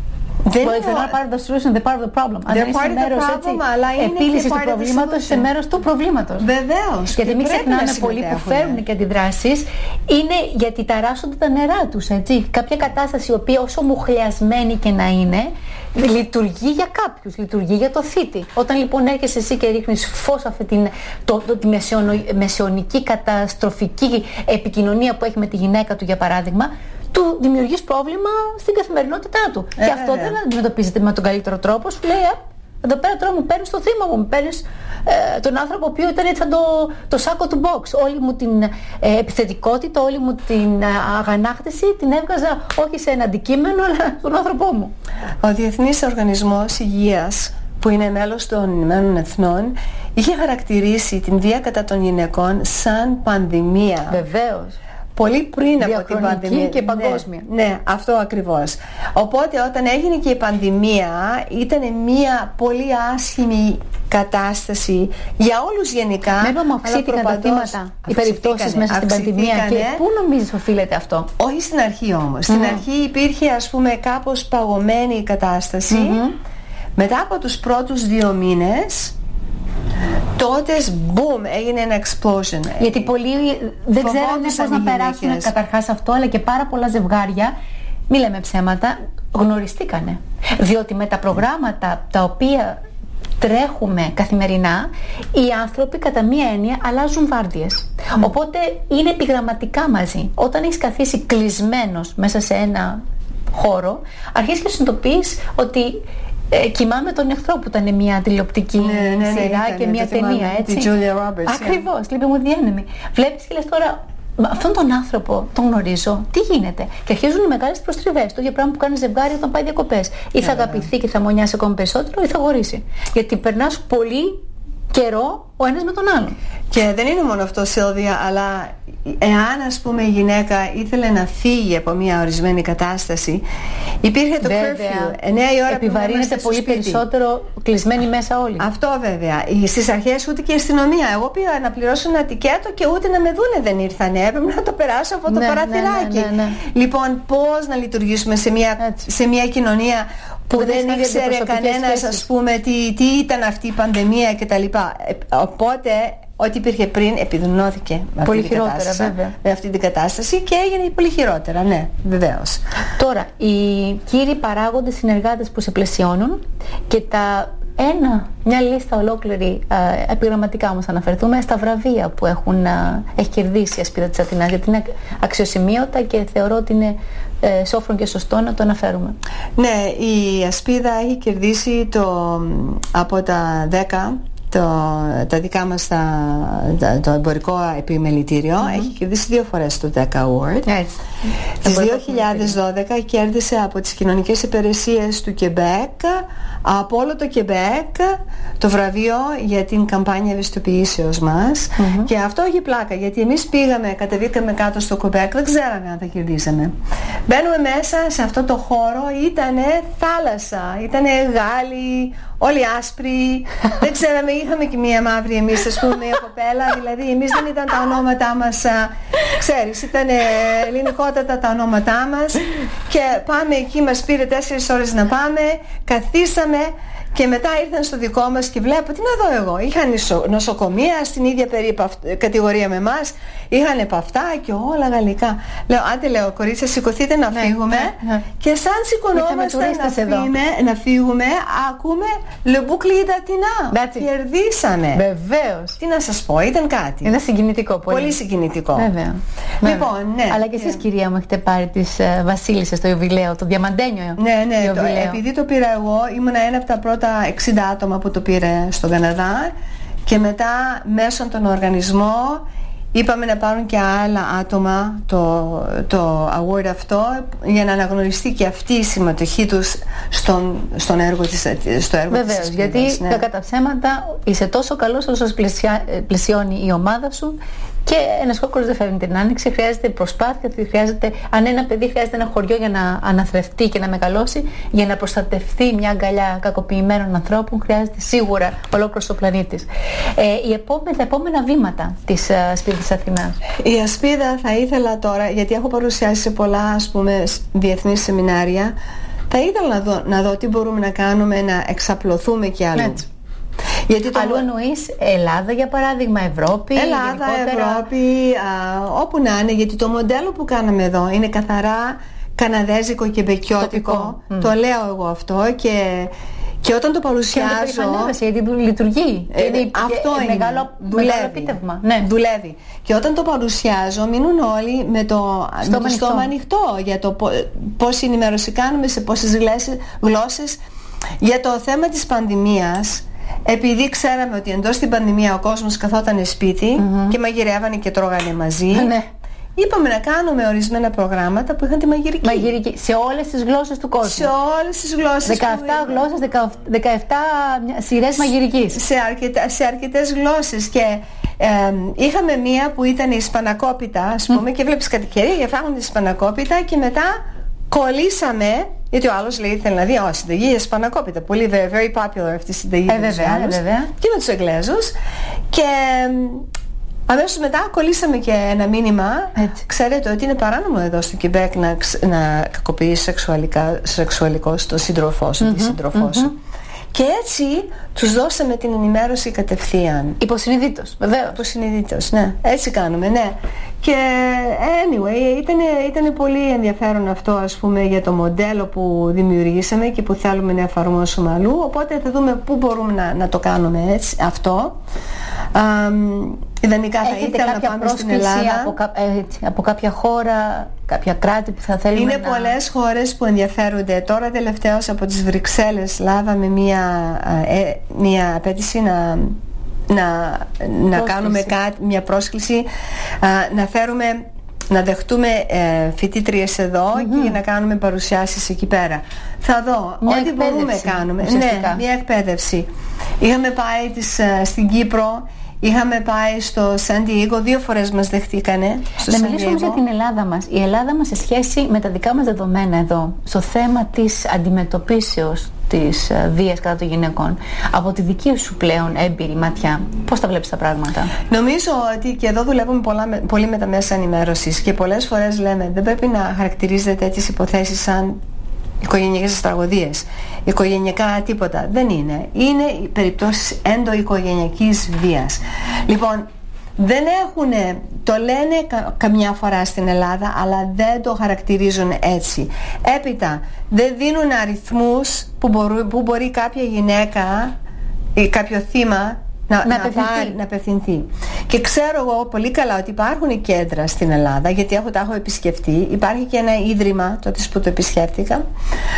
δεν well, είναι not part of the solution, they're part of the problem. Αν δεν είσαι μέρος επίλυσης του προβλήματος, είσαι μέρος του προβλήματος. Βεβαίως. Γιατί μην ξεχνάμε πολλοί που φέρνουν και αντιδράσεις, είναι γιατί ταράσσονται τα νερά τους, έτσι. Κάποια κατάσταση η οποία όσο μουχλιασμένη και να είναι, λειτουργεί για κάποιους, λειτουργεί για το θήτη. Όταν λοιπόν έρχεσαι εσύ και ρίχνεις φως αυτή την, το, το, τη μεσαιωνο, μεσαιωνική καταστροφική επικοινωνία που έχει με τη γυναίκα του, για παράδειγμα, του δημιουργείς πρόβλημα στην καθημερινότητά του. Ε, και αυτό ε, δεν αντιμετωπίζεται με τον καλύτερο τρόπο. Σου λέει, εδώ πέρα τώρα μου παίρνεις το θύμα μου, μου παίρνεις ε, τον άνθρωπο ο οποίος ήταν έτσι το, το σάκο του box. Όλη μου την ε, επιθετικότητα, όλη μου την ε, αγανάκτηση την έβγαζα όχι σε ένα αντικείμενο, αλλά στον άνθρωπό μου. Ο Διεθνής Οργανισμός Υγείας, που είναι μέλος των Ηνωμένων Εθνών, είχε χαρακτηρίσει την βία κατά των γυναικών σαν πανδημία. Βεβαίως. Πολύ πριν από την πανδημία και παγκόσμια. Ναι, ναι, αυτό ακριβώς. Οπότε όταν έγινε και η πανδημία, ήταν μια πολύ άσχημη κατάσταση για όλους γενικά. Βέβαια μου αυξήθηκαν τα θύματα, οι περιπτώσεις μέσα στην πανδημία. Και πού νομίζεις οφείλεται αυτό? Όχι στην αρχή όμως. Mm. Στην αρχή υπήρχε, ας πούμε, κάπως παγωμένη η κατάσταση. Mm-hmm. Μετά από τους πρώτους δύο μήνες, τότε, boom, έγινε ένα explosion. Γιατί πολλοί δεν ξέρουν πώς να περάσουν καταρχάς αυτό, αλλά και πάρα πολλά ζευγάρια, μη λέμε ψέματα, γνωριστήκανε. Διότι με τα προγράμματα τα οποία τρέχουμε καθημερινά, οι άνθρωποι κατά μία έννοια αλλάζουν βάρδιες. Mm. Οπότε είναι επιγραμματικά μαζί. Όταν έχεις καθίσει κλεισμένος μέσα σε ένα χώρο, αρχίζεις και συνειδητοποιείς ότι Ε, κοιμάμαι τον εχθρό, που ήταν μια τηλεοπτική ναι, ναι, ναι, σειρά ναι, και μια ταινία, έτσι. Τη Julia Roberts. Ακριβώς, yeah. Λείπει μου διένεμη. Βλέπεις και λες τώρα, αυτόν τον άνθρωπο τον γνωρίζω, τι γίνεται? Και αρχίζουν οι μεγάλες προστριβές. Το ίδιο πράγμα που κάνει ζευγάρι όταν πάει διακοπές. Ή θα yeah, αγαπηθεί yeah. και θα μονιάσει ακόμη περισσότερο, ή θα χωρίσει. Γιατί περνάς πολύ καιρό ο ένας με τον άλλον. Και δεν είναι μόνο αυτό, Σίλβια, αλλά εάν, ας πούμε, η γυναίκα ήθελε να φύγει από μια ορισμένη κατάσταση, υπήρχε το curfew, εννιά η ώρα, επιβαρύνεται πολύ σπίτι. Περισσότερο κλεισμένοι μέσα όλοι. Αυτό βέβαια. Στις αρχές ούτε και η αστυνομία. Εγώ πήγα να πληρώσω ένα τικέτο και ούτε να με δούνε δεν ήρθανε. Έπρεπε να το περάσω από το ναι, παραθυράκι. Ναι, ναι, ναι, ναι. Λοιπόν, πώς να λειτουργήσουμε σε μια, σε μια κοινωνία που, που δεν ήξερε κανένας, ας πούμε, τι, τι ήταν αυτή η πανδημία κτλ. Οπότε ό,τι υπήρχε πριν επιδεινώθηκε με πολύ αυτή, χειρότερα, βέβαια. με αυτή την κατάσταση και έγινε πολύ χειρότερα, ναι, βεβαίως. Τώρα, οι κύριοι παράγοντες συνεργάτες που σε πλαισιώνουν και τα ένα, μια λίστα ολόκληρη, ε, επιγραμματικά όμως αναφερθούμε στα βραβεία που έχουν, ε, έχει κερδίσει η Ασπίδα της Αθηνάς, γιατί είναι αξιοσημείωτα και θεωρώ ότι είναι ε, σόφρον και σωστό να το αναφέρουμε. Ναι, η Ασπίδα έχει κερδίσει το, από τα δέκα Το, τα δικά μας τα, τα, το εμπορικό επιμελητήριο, mm-hmm. έχει κερδίσει δύο φορές το δέκα Award. Έτσι. Τις δύο χιλιάδες δώδεκα κέρδισε από τις κοινωνικές υπηρεσίες του Κεμπέκ, από όλο το Κεμπέκ, το βραβείο για την καμπάνια ευαισθητοποιήσεως μας. Mm-hmm. Και αυτό έχει πλάκα, γιατί εμείς πήγαμε, κατεβήκαμε κάτω στο Κεμπέκ, δεν ξέραμε αν θα κερδίσαμε. Μπαίνουμε μέσα σε αυτό το χώρο, ήτανε θάλασσα, ήτανε Γάλλοι, όλοι άσπροι, δεν ξέραμε, είχαμε και μία μαύρη εμείς, ας πούμε, μια κοπέλα, δηλαδή εμείς δεν ήταν τα ονόματά μας, α, ξέρεις, ήταν ελληνικότατα τα ονόματά μας, και πάμε εκεί, μας πήρε τέσσερις ώρες να πάμε, καθίσαμε και μετά ήρθαν στο δικό μας και βλέπω, τι να δω εγώ, είχαν νοσοκομεία στην ίδια περίπου κατηγορία με εμάς, είχαν επαυτά και όλα γαλλικά. Λέω, άντε, λέω, κορίτσια, σηκωθείτε να ναι, φύγουμε, ναι, ναι. Και σαν σηκωνόμαστε να, φύγουμε, να φύγουμε, ακούμε Le Bouclier d'Athina. Κερδίσαμε. Βεβαίως. Τι να σας πω, ήταν κάτι. Είναι συγκινητικό πολύ. Πολύ συγκινητικό. Βέβαια. Λοιπόν, ναι. Αλλά και εσείς, κυρία μου, έχετε πάρει τις uh, βασίλισσες στο ιουβιλέο, το διαμαντένιο. Ναι, ναι, το, επειδή το πήρα εγώ, ήμουν ένα από τα πρώτα τα εξήντα άτομα που το πήρε στον Καναδά, και μετά μέσω των οργανισμών είπαμε να πάρουν και άλλα άτομα το, το award αυτό, για να αναγνωριστεί και αυτή η συμμετοχή τους στον, στον έργο της, στο έργο. Βεβαίως, της Ασπίδας, γιατί ναι. κατά ψέματα είσαι τόσο καλός όσο σας πλαισιά, πλαισιώνει η ομάδα σου, και ένας κόκκορος δεν φέρνει την άνοιξη, χρειάζεται προσπάθεια, χρειάζεται, αν ένα παιδί χρειάζεται ένα χωριό για να αναθρεφτεί και να μεγαλώσει, για να προστατευτεί μια αγκαλιά κακοποιημένων ανθρώπων, χρειάζεται σίγουρα ολόκληρος ο πλανήτης. Ε, οι επόμενα, τα επόμενα βήματα της Ασπίδας της Αθηνάς. Η Ασπίδα θα ήθελα τώρα, γιατί έχω παρουσιάσει σε πολλά, ας πούμε, διεθνείς σεμινάρια, θα ήθελα να δω, να δω τι μπορούμε να κάνουμε, να εξαπλωθούμε και αλλού. Έτσι. Γιατί το... Αλλού εννοείς Ελλάδα, για παράδειγμα, Ευρώπη, Ελλάδα, γενικότερα... Ευρώπη, α, όπου να είναι, γιατί το μοντέλο που κάναμε εδώ είναι καθαρά καναδέζικο και μπεκιώτικο. Mm. Το λέω εγώ αυτό, και, και όταν το παρουσιάζω... Και γιατί λειτουργεί. Ε, είναι, αυτό είναι. Μεγάλο, μεγάλο επίτευγμα. Ναι. Δουλεύει. Και όταν το παρουσιάζω, μείνουν όλοι με το στόμα ανοιχτό για το πόση ενημέρωση κάνουμε, σε πόσες γλώσσες. Για το θέμα της πανδημίας, επειδή ξέραμε ότι εντός στην πανδημία ο κόσμος καθόταν σπίτι mm-hmm. και μαγειρεύανε και τρώγανε μαζί, ναι. είπαμε να κάνουμε ορισμένα προγράμματα που είχαν τη μαγειρική. Μαγειρική σε όλες τις γλώσσες του κόσμου. Σε όλες τις γλώσσες. δεκαεπτά γλώσσες, δεκαεπτά σειρές μαγειρικής. Σε, αρκετά, σε αρκετές γλώσσες. Και ε, είχαμε μία που ήταν η Ισπανακόπιτα, ας πούμε, mm. και βλέπεις κατοικία για φάγουν τη Ισπανακόπιτα, και μετά κολλήσαμε. Γιατί ο άλλος λέει, θέλει να δει, ω συνταγή Ισπανακόπιτα. Πολύ very popular αυτή η συνταγή. Ε, βέβαια, ε, βέβαια. Και με τους Εγγλέζους. Και αμέσως μετά κολλήσαμε και ένα μήνυμα. Έτσι. Ξέρετε ότι είναι παράνομο εδώ στο Κεμπέκ να, να κακοποιείς σεξουαλικά, σεξουαλικώς τον σύντροφό σου, mm-hmm, τη σύντροφό mm-hmm. σου. Και έτσι τους δώσαμε την ενημέρωση κατευθείαν. Υποσυνειδήτως, βεβαίως. Υποσυνειδήτως, ναι. Έτσι κάνουμε, ναι. Και anyway, ήταν, ήταν πολύ ενδιαφέρον αυτό, ας πούμε, για το μοντέλο που δημιουργήσαμε και που θέλουμε να εφαρμόσουμε αλλού. Οπότε θα δούμε πού μπορούμε να, να το κάνουμε έτσι, αυτό. Um, ιδανικά θα Έχετε ήθελα να πάμε στην Ελλάδα. Από, έτσι, από κάποια χώρα, κάποια κράτη που θα θέλουμε Είναι να... πολλές χώρες που ενδιαφέρονται. Τώρα τελευταίως από τις Βρυξέλλες λάβαμε μία, ε, μία απέτηση να, να, να κάνουμε κάτι, μία πρόσκληση, α, να φέρουμε, να δεχτούμε ε, φοιτήτριες εδώ mm-hmm. και να κάνουμε παρουσιάσεις εκεί πέρα. Θα δω, μια ό,τι μπορούμε κάνουμε. Ναι, μια εκπαίδευση. Είχαμε πάει της, uh, στην Κύπρο, είχαμε πάει στο Σαν Ντιέγκο, δύο φορές μας δεχτήκανε. Να μιλήσουμε για την Ελλάδα μας. Η Ελλάδα μας σε σχέση με τα δικά μας δεδομένα εδώ, στο θέμα της αντιμετωπίσεως της uh, βίας κατά των γυναικών, από τη δική σου πλέον έμπειρη ματιά, πώς τα βλέπεις τα πράγματα? Νομίζω ότι και εδώ δουλεύουμε πολλά, πολύ με τα μέσα ενημέρωσης, και πολλές φορές λέμε δεν πρέπει να χαρακτηρίζετε τις υποθέσεις σαν οικογενειακές τραγωδίες, οικογενειακά τίποτα. Δεν είναι. Είναι περιπτώσεις ενδοοικογενειακής βίας. Λοιπόν, δεν έχουν, το λένε κα, καμιά φορά στην Ελλάδα, αλλά δεν το χαρακτηρίζουν έτσι. Έπειτα, δεν δίνουν αριθμούς που, μπορού, που μπορεί κάποια γυναίκα ή κάποιο θύμα να, να, να, απευθυνθεί. πάρει, να απευθυνθεί. Και ξέρω εγώ πολύ καλά ότι υπάρχουν κέντρα στην Ελλάδα, γιατί έχω, τα έχω επισκεφτεί. Υπάρχει και ένα ίδρυμα τότε που το επισκέφτηκα, α,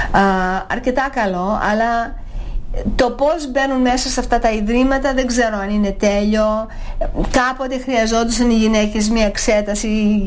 αρκετά καλό, αλλά το πώς μπαίνουν μέσα σε αυτά τα ιδρύματα δεν ξέρω αν είναι τέλειο. Κάποτε χρειαζόντουσαν οι γυναίκες μια εξέταση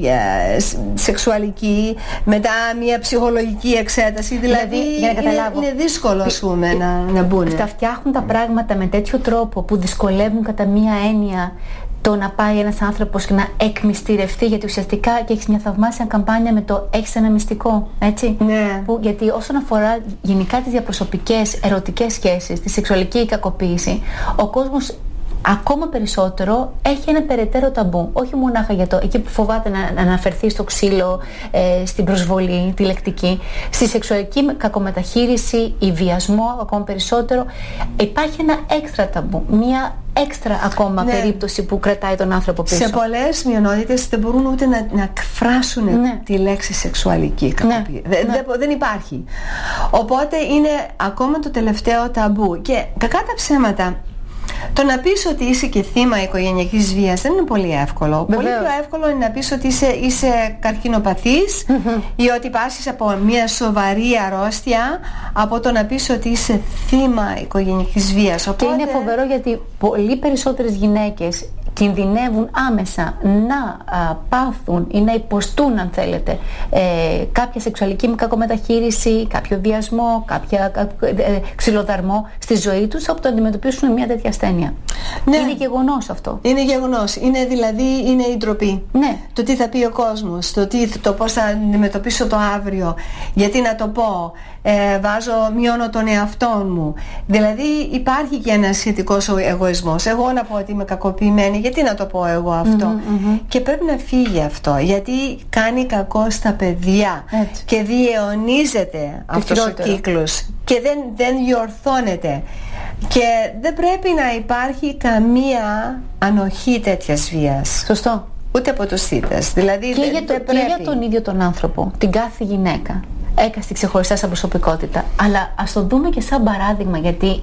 ε, σεξουαλική, μετά μια ψυχολογική εξέταση. Δηλαδή, δηλαδή για να είναι, είναι δύσκολο, ας πούμε, να, να μπουν. Τα φτιάχνουν τα πράγματα με τέτοιο τρόπο που δυσκολεύουν κατά μία έννοια το να πάει ένας άνθρωπος και να εκμυστηρευτεί, γιατί ουσιαστικά και έχεις μια θαυμάσια καμπάνια με το έχεις ένα μυστικό, έτσι. Ναι. Που, γιατί όσον αφορά γενικά τις διαπροσωπικές ερωτικές σχέσεις, τη σεξουαλική κακοποίηση, ο κόσμος ακόμα περισσότερο έχει ένα περαιτέρω ταμπού. Όχι μονάχα για το εκεί που φοβάται να, να αναφερθεί στο ξύλο, ε, στην προσβολή, τη λεκτική, στη σεξουαλική κακομεταχείριση ή βιασμό ακόμα περισσότερο. Υπάρχει ένα έξτρα ταμπού, μια έξτρα ακόμα ναι. περίπτωση που κρατάει τον άνθρωπο πίσω. Σε πολλές μειονότητες δεν μπορούν ούτε να, να εκφράσουν ναι. τη λέξη σεξουαλική κακοποίηση. Ναι. Δεν, ναι. δεν, δεν υπάρχει. Οπότε είναι ακόμα το τελευταίο ταμπού. Και κακά τα ψέματα, το να πεις ότι είσαι και θύμα οικογενειακής βίας δεν είναι πολύ εύκολο. Βεβαίως. Πολύ πιο εύκολο είναι να πεις ότι είσαι, είσαι καρκινοπαθής mm-hmm. ή ότι πάσχεις από μια σοβαρή αρρώστια, από το να πεις ότι είσαι θύμα οικογενειακής βίας. Οπότε... Και είναι φοβερό γιατί πολύ περισσότερες γυναίκες κινδυνεύουν άμεσα να α, πάθουν ή να υποστούν, αν θέλετε, ε, κάποια σεξουαλική κακομεταχείριση, κάποιο βιασμό, κάποια ε, ξυλοδαρμό στη ζωή τους, όπου το αντιμετωπίσουν μια τέτοια ασθένεια. Ναι. Είναι γεγονός αυτό. Είναι γεγονός. Είναι δηλαδή είναι η ντροπή. Ναι. Το τι θα πει ο κόσμος, το, τι, το πώς θα αντιμετωπίσω το αύριο, γιατί να το πω, ε, βάζω, μειώνω τον εαυτό μου. Δηλαδή υπάρχει και ένας σχετικός εγωισμός. Εγώ να πω ότι είμαι κακοποιημένη, γιατί να το πω εγώ αυτό. Mm-hmm, mm-hmm. Και πρέπει να φύγει αυτό, γιατί κάνει κακό στα παιδιά. Έτσι. Και διαιωνίζεται αυτός ο κύκλος και δεν, δεν διορθώνεται. Και δεν πρέπει να υπάρχει καμία ανοχή τέτοιας βίας. Σωστό. Ούτε από τους θύτες. Δηλαδή και, δεν, για το, δεν και για τον ίδιο τον άνθρωπο, την κάθε γυναίκα, έκαστη ξεχωριστά σαν προσωπικότητα. Αλλά ας το δούμε και σαν παράδειγμα, γιατί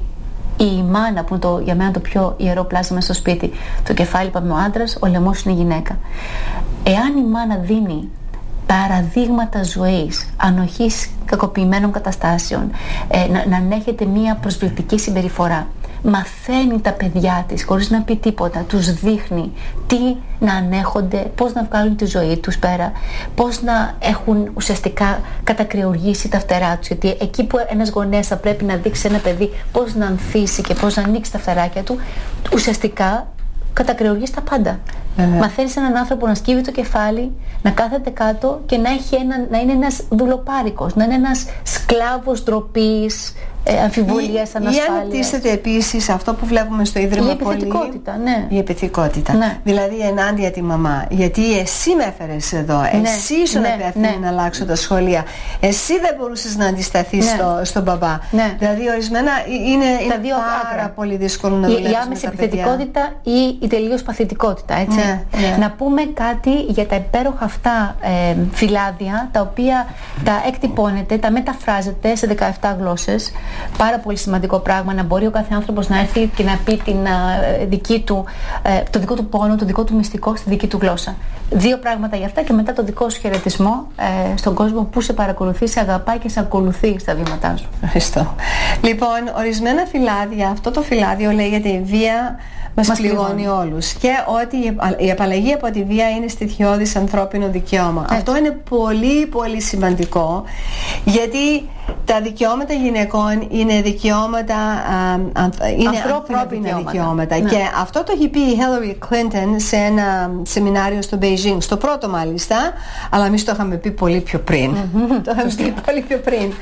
η μάνα, που είναι το, για μένα το πιο ιερό πλάσμα στο σπίτι, το κεφάλι είπαμε ο άντρας, ο λαιμός είναι η γυναίκα. Εάν η μάνα δίνει παραδείγματα ζωής, ανοχής κακοποιημένων καταστάσεων, ε, να, να ανέχεται μία προσβλητική συμπεριφορά, μαθαίνει τα παιδιά της χωρίς να πει τίποτα, τους δείχνει τι να ανέχονται, πώς να βγάλουν τη ζωή τους πέρα, πώς να έχουν ουσιαστικά κατακρεουργήσει τα φτερά τους, γιατί εκεί που ένας γονέας θα πρέπει να δείξει ένα παιδί πώς να ανθίσει και πώς να ανοίξει τα φτεράκια του, ουσιαστικά κατακρεουργείς τα πάντα. Uh-huh. Μαθαίνεις έναν άνθρωπο να σκύβει το κεφάλι, να κάθεται κάτω και να, έχει ένα, να είναι ένας δουλοπάρικος, να είναι ένας σκλάβος ντροπής, ε, αμφιβολίας, ανασφάλειας. Ή αναπτύσσεται επίσης αυτό που βλέπουμε στο Ίδρυμα η επιθετικότητα, πολύ, ναι. η επιθετικότητα. Ναι. Δηλαδή ενάντια τη μαμά. Γιατί εσύ με έφερες εδώ, ναι. εσύ ήσουν ναι. υπεύθυνη ναι. να αλλάξω τα σχολεία. Εσύ δεν μπορούσες να αντισταθείς ναι. στο, στον μπαμπά. Ναι. Δηλαδή ορισμένα είναι, είναι δύο πάρα άκρα. πολύ δύσκολο να δουλεύεις. Η, η άμεση επιθετικότητα ή η τελείως παθητικότητα. Έτσι. Ναι. Ναι. Να πούμε κάτι για τα υπέροχα αυτά ε, φυλάδια, τα οποία τα εκτυπώνετε, τα μεταφράζετε σε δεκαεπτά γλώσσες. Πάρα πολύ σημαντικό πράγμα, να μπορεί ο κάθε άνθρωπος να έρθει και να πει την, ε, δική του, ε, το δικό του πόνο, το δικό του μυστικό στη δική του γλώσσα. Δύο πράγματα για αυτά και μετά το δικό σου χαιρετισμό ε, στον κόσμο που σε παρακολουθεί, σε αγαπάει και σε ακολουθεί στα βήματά σου. Ευχαριστώ. Λοιπόν, ορισμένα φυλάδια, αυτό το φυλάδιο λέγεται η βία μας, μας πληγώνει όλους, και ότι η απαλλαγή από τη βία είναι στοιχειώδης ανθρώπινο δικαίωμα. Έτσι. Αυτό είναι πολύ πολύ σημαντικό, γιατί τα δικαιώματα γυναικών είναι δικαιώματα, α, είναι ανθρώπινα, ανθρώπινα δικαιώματα, δικαιώματα. Ναι. Και αυτό το έχει πει η Hillary Clinton σε ένα σεμινάριο στο Beijing, στο πρώτο μάλιστα, αλλά εμείς το είχαμε πει πολύ πιο πριν. Το είχαμε πει πολύ πιο πριν.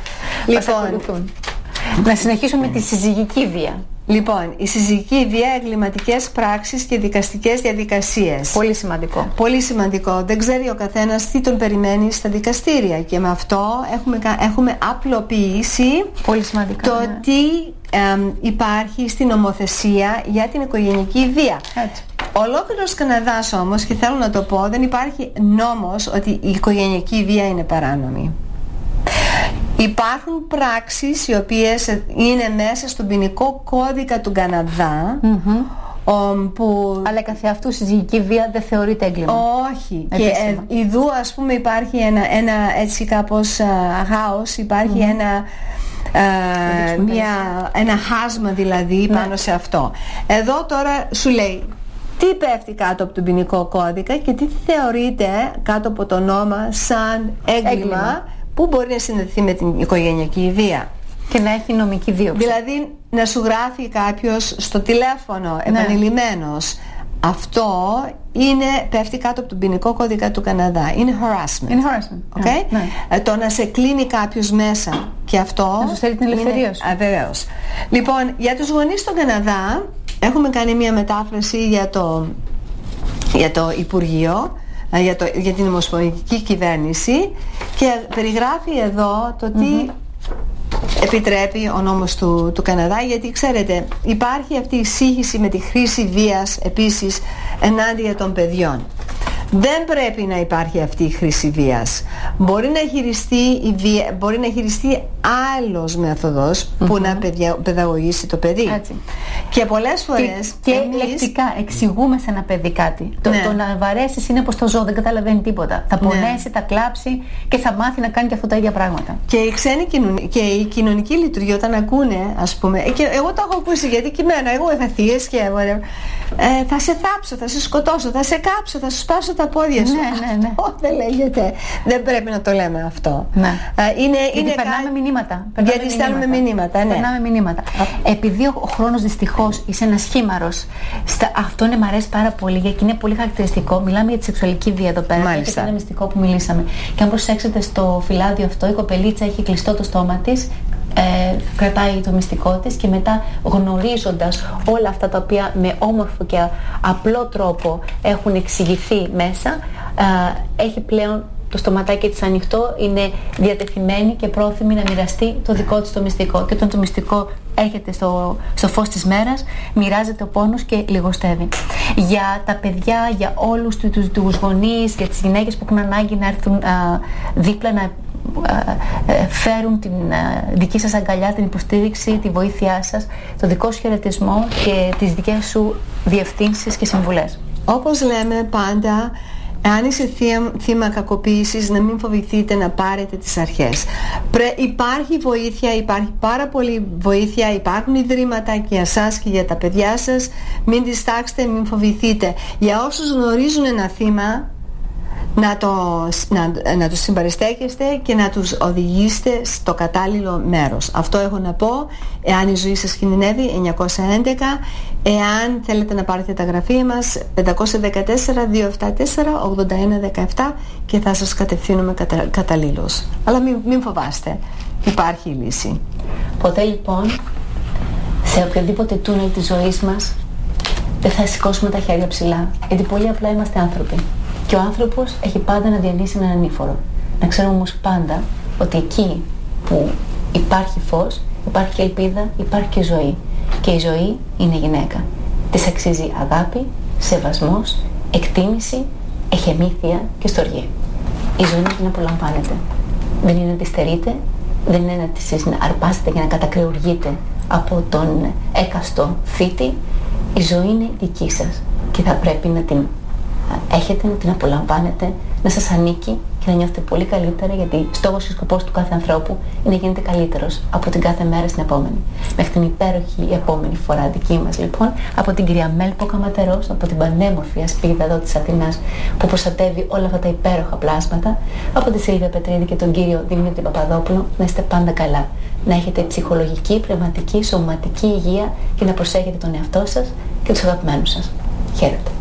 Λοιπόν, να συνεχίσουμε με τη συζυγική βία. Λοιπόν, η συζυγική βία, εγκληματικές πράξεις και δικαστικές διαδικασίες. Πολύ σημαντικό. Πολύ σημαντικό. Δεν ξέρει ο καθένας τι τον περιμένει στα δικαστήρια, και με αυτό έχουμε, έχουμε απλοποιήσει πολύ σημαντικό, το ναι. τι ε, υπάρχει στην νομοθεσία για την οικογενειακή βία. Έτσι. Ολόκληρος Καναδάς όμως, και θέλω να το πω, δεν υπάρχει νόμος ότι η οικογενειακή βία είναι παράνομη. Υπάρχουν πράξεις οι οποίες είναι μέσα στον ποινικό κώδικα του Καναδά, mm-hmm. που... αλλά καθ' αυτού συζυγική βία δεν θεωρείται έγκλημα. Όχι. Επίσημα. Και ειδού ας πούμε υπάρχει ένα, ένα έτσι κάπως α, χάος, υπάρχει mm-hmm. ένα α, μια, ένα χάσμα δηλαδή πάνω ναι. σε αυτό. Εδώ τώρα σου λέει τι πέφτει κάτω από τον ποινικό κώδικα και τι θεωρείται κάτω από το νόμο σαν έγκλημα, έγκλημα. που μπορεί να συνδεθεί με την οικογενειακή βία. Και να έχει νομική δίωξη. Δηλαδή να σου γράφει κάποιος στο τηλέφωνο ναι. επανειλημμένος. Αυτό είναι, πέφτει κάτω από τον ποινικό κώδικα του Καναδά. Είναι harassment. Είναι harassment. Okay? Ναι. Ε, το να σε κλείνει κάποιος μέσα και αυτό. Να σου στέλνει την ελευθερία σου. Αβεβαίως. Λοιπόν, για τους γονείς στον Καναδά έχουμε κάνει μια μετάφραση για το, για το Υπουργείο, για, το, για την Ομοσπονδιακή Κυβέρνηση και περιγράφει εδώ το τι mm-hmm. επιτρέπει ο νόμος του, του Καναδά, γιατί ξέρετε υπάρχει αυτή η σύγχυση με τη χρήση βίας επίσης ενάντια των παιδιών. Δεν πρέπει να υπάρχει αυτή η χρήση βίας. Μπορεί να χειριστεί, η βία, μπορεί να χειριστεί άλλος μέθοδος mm-hmm. που να παιδια, παιδαγωγήσει το παιδί. Έτσι. Και πολλές φορές και, εμείς... και λεκτικά εξηγούμε σε ένα παιδί κάτι. Το, ναι. το να βαρέσεις είναι πως το ζώο δεν καταλαβαίνει τίποτα. Θα πονέσει, ναι. θα κλάψει και θα μάθει να κάνει και αυτό τα ίδια πράγματα. Και η ξένη κοινωνική, και η κοινωνική λειτουργία όταν ακούνε, ας πούμε, και εγώ το έχω ακούσει γιατί και εμένα, εγώ είχα θείες και ε, θα σε θάψω, θα σε σκοτώσω, θα σε κάψω, θα σου σπάσω τα πόδια σου. Ναι, ναι, ναι. Αυτό δεν λέγεται. Δεν πρέπει να το λέμε αυτό. Ναι. Ε, είναι, γιατί είναι περνάμε κα... μηνύματα. Περνάμε γιατί στέλνουμε μηνύματα. Ναι. Περνάμε μηνύματα. Επειδή ο χρόνος δυστυχώς είσαι ένας χήμαρος, στα... αυτό ναι, μ' αρέσει πάρα πολύ γιατί είναι πολύ χαρακτηριστικό. Μιλάμε για τη σεξουαλική βία εδώ πέρα. Μάλιστα. Και είναι μυστικό που μιλήσαμε. Και αν προσέξετε στο φυλάδιο αυτό, η κοπελίτσα έχει κλειστό το στόμα της. Ε, κρατάει το μυστικό της και μετά γνωρίζοντας όλα αυτά τα οποία με όμορφο και απλό τρόπο έχουν εξηγηθεί μέσα, ε, έχει πλέον το στοματάκι της ανοιχτό, είναι διατεθειμένη και πρόθυμη να μοιραστεί το δικό της το μυστικό, και όταν το μυστικό έρχεται στο, στο φως της μέρας, μοιράζεται ο πόνος και λιγοστεύει. Για τα παιδιά, για όλους τους, τους, τους γονείς, για τις γυναίκες που έχουν ανάγκη να έρθουν α, δίπλα να φέρουν την δική σας αγκαλιά, την υποστήριξη, τη βοήθειά σας, το δικό σου χαιρετισμό και τις δικές σου διευθύνσεις και συμβουλές. Όπως λέμε πάντα, αν είσαι θύμα, θύμα κακοποίησης, να μην φοβηθείτε να πάρετε τις αρχές. Πρέ, υπάρχει βοήθεια, υπάρχει πάρα πολύ βοήθεια, υπάρχουν ιδρύματα και για εσάς και για τα παιδιά σας. Μην διστάξετε, μην φοβηθείτε. Για όσους γνωρίζουν ένα θύμα, να, το, να, να τους συμπαριστέκεστε και να τους οδηγήσετε στο κατάλληλο μέρος. Αυτό έχω να πω. Εάν η ζωή σας κινδυνεύει, εννιακόσια έντεκα. Εάν θέλετε να πάρετε τα γραφεία μας, πεντακόσια δεκατέσσερα δύο εβδομήντα τέσσερα ογδόντα ένα δεκαεπτά, και θα σας κατευθύνουμε κατα, καταλήλως. Αλλά μην, μην φοβάστε, υπάρχει η λύση. Ποτέ λοιπόν σε οποιοδήποτε τούνελ της ζωής μας δεν θα σηκώσουμε τα χέρια ψηλά, γιατί πολύ απλά είμαστε άνθρωποι. Και ο άνθρωπος έχει πάντα να διανύσει έναν ανήφορο. Να ξέρουμε όμως πάντα ότι εκεί που υπάρχει φως, υπάρχει και ελπίδα, υπάρχει και ζωή. Και η ζωή είναι γυναίκα. Της αξίζει αγάπη, σεβασμός, εκτίμηση, εχεμήθεια και στοργή. Η ζωή είναι να απολαμβάνετε. Δεν είναι να τη στερείτε, δεν είναι να τη αρπάσετε και να κατακρεουργείτε από τον έκαστο θήτη. Η ζωή είναι δική σας και θα πρέπει να την έχετε, να την απολαμβάνετε, να σας ανήκει και να νιώθετε πολύ καλύτερα, γιατί στόχος και σκοπός του κάθε ανθρώπου είναι να γίνετε καλύτερος από την κάθε μέρα στην επόμενη. Μέχρι την υπέροχη επόμενη φορά δική μας λοιπόν, από την κυρία Μέλπο Καματερός, από την πανέμορφη ασπίδα εδώ της Αθηνάς που προστατεύει όλα αυτά τα υπέροχα πλάσματα, από τη Σίλβια Πετρίδη και τον κύριο Δημήτρη Παπαδόπουλο, να είστε πάντα καλά. Να έχετε ψυχολογική, πνευματική, σωματική υγεία και να προσέχετε τον εαυτό σας και τους αγαπημένους σας. Χαίρετε.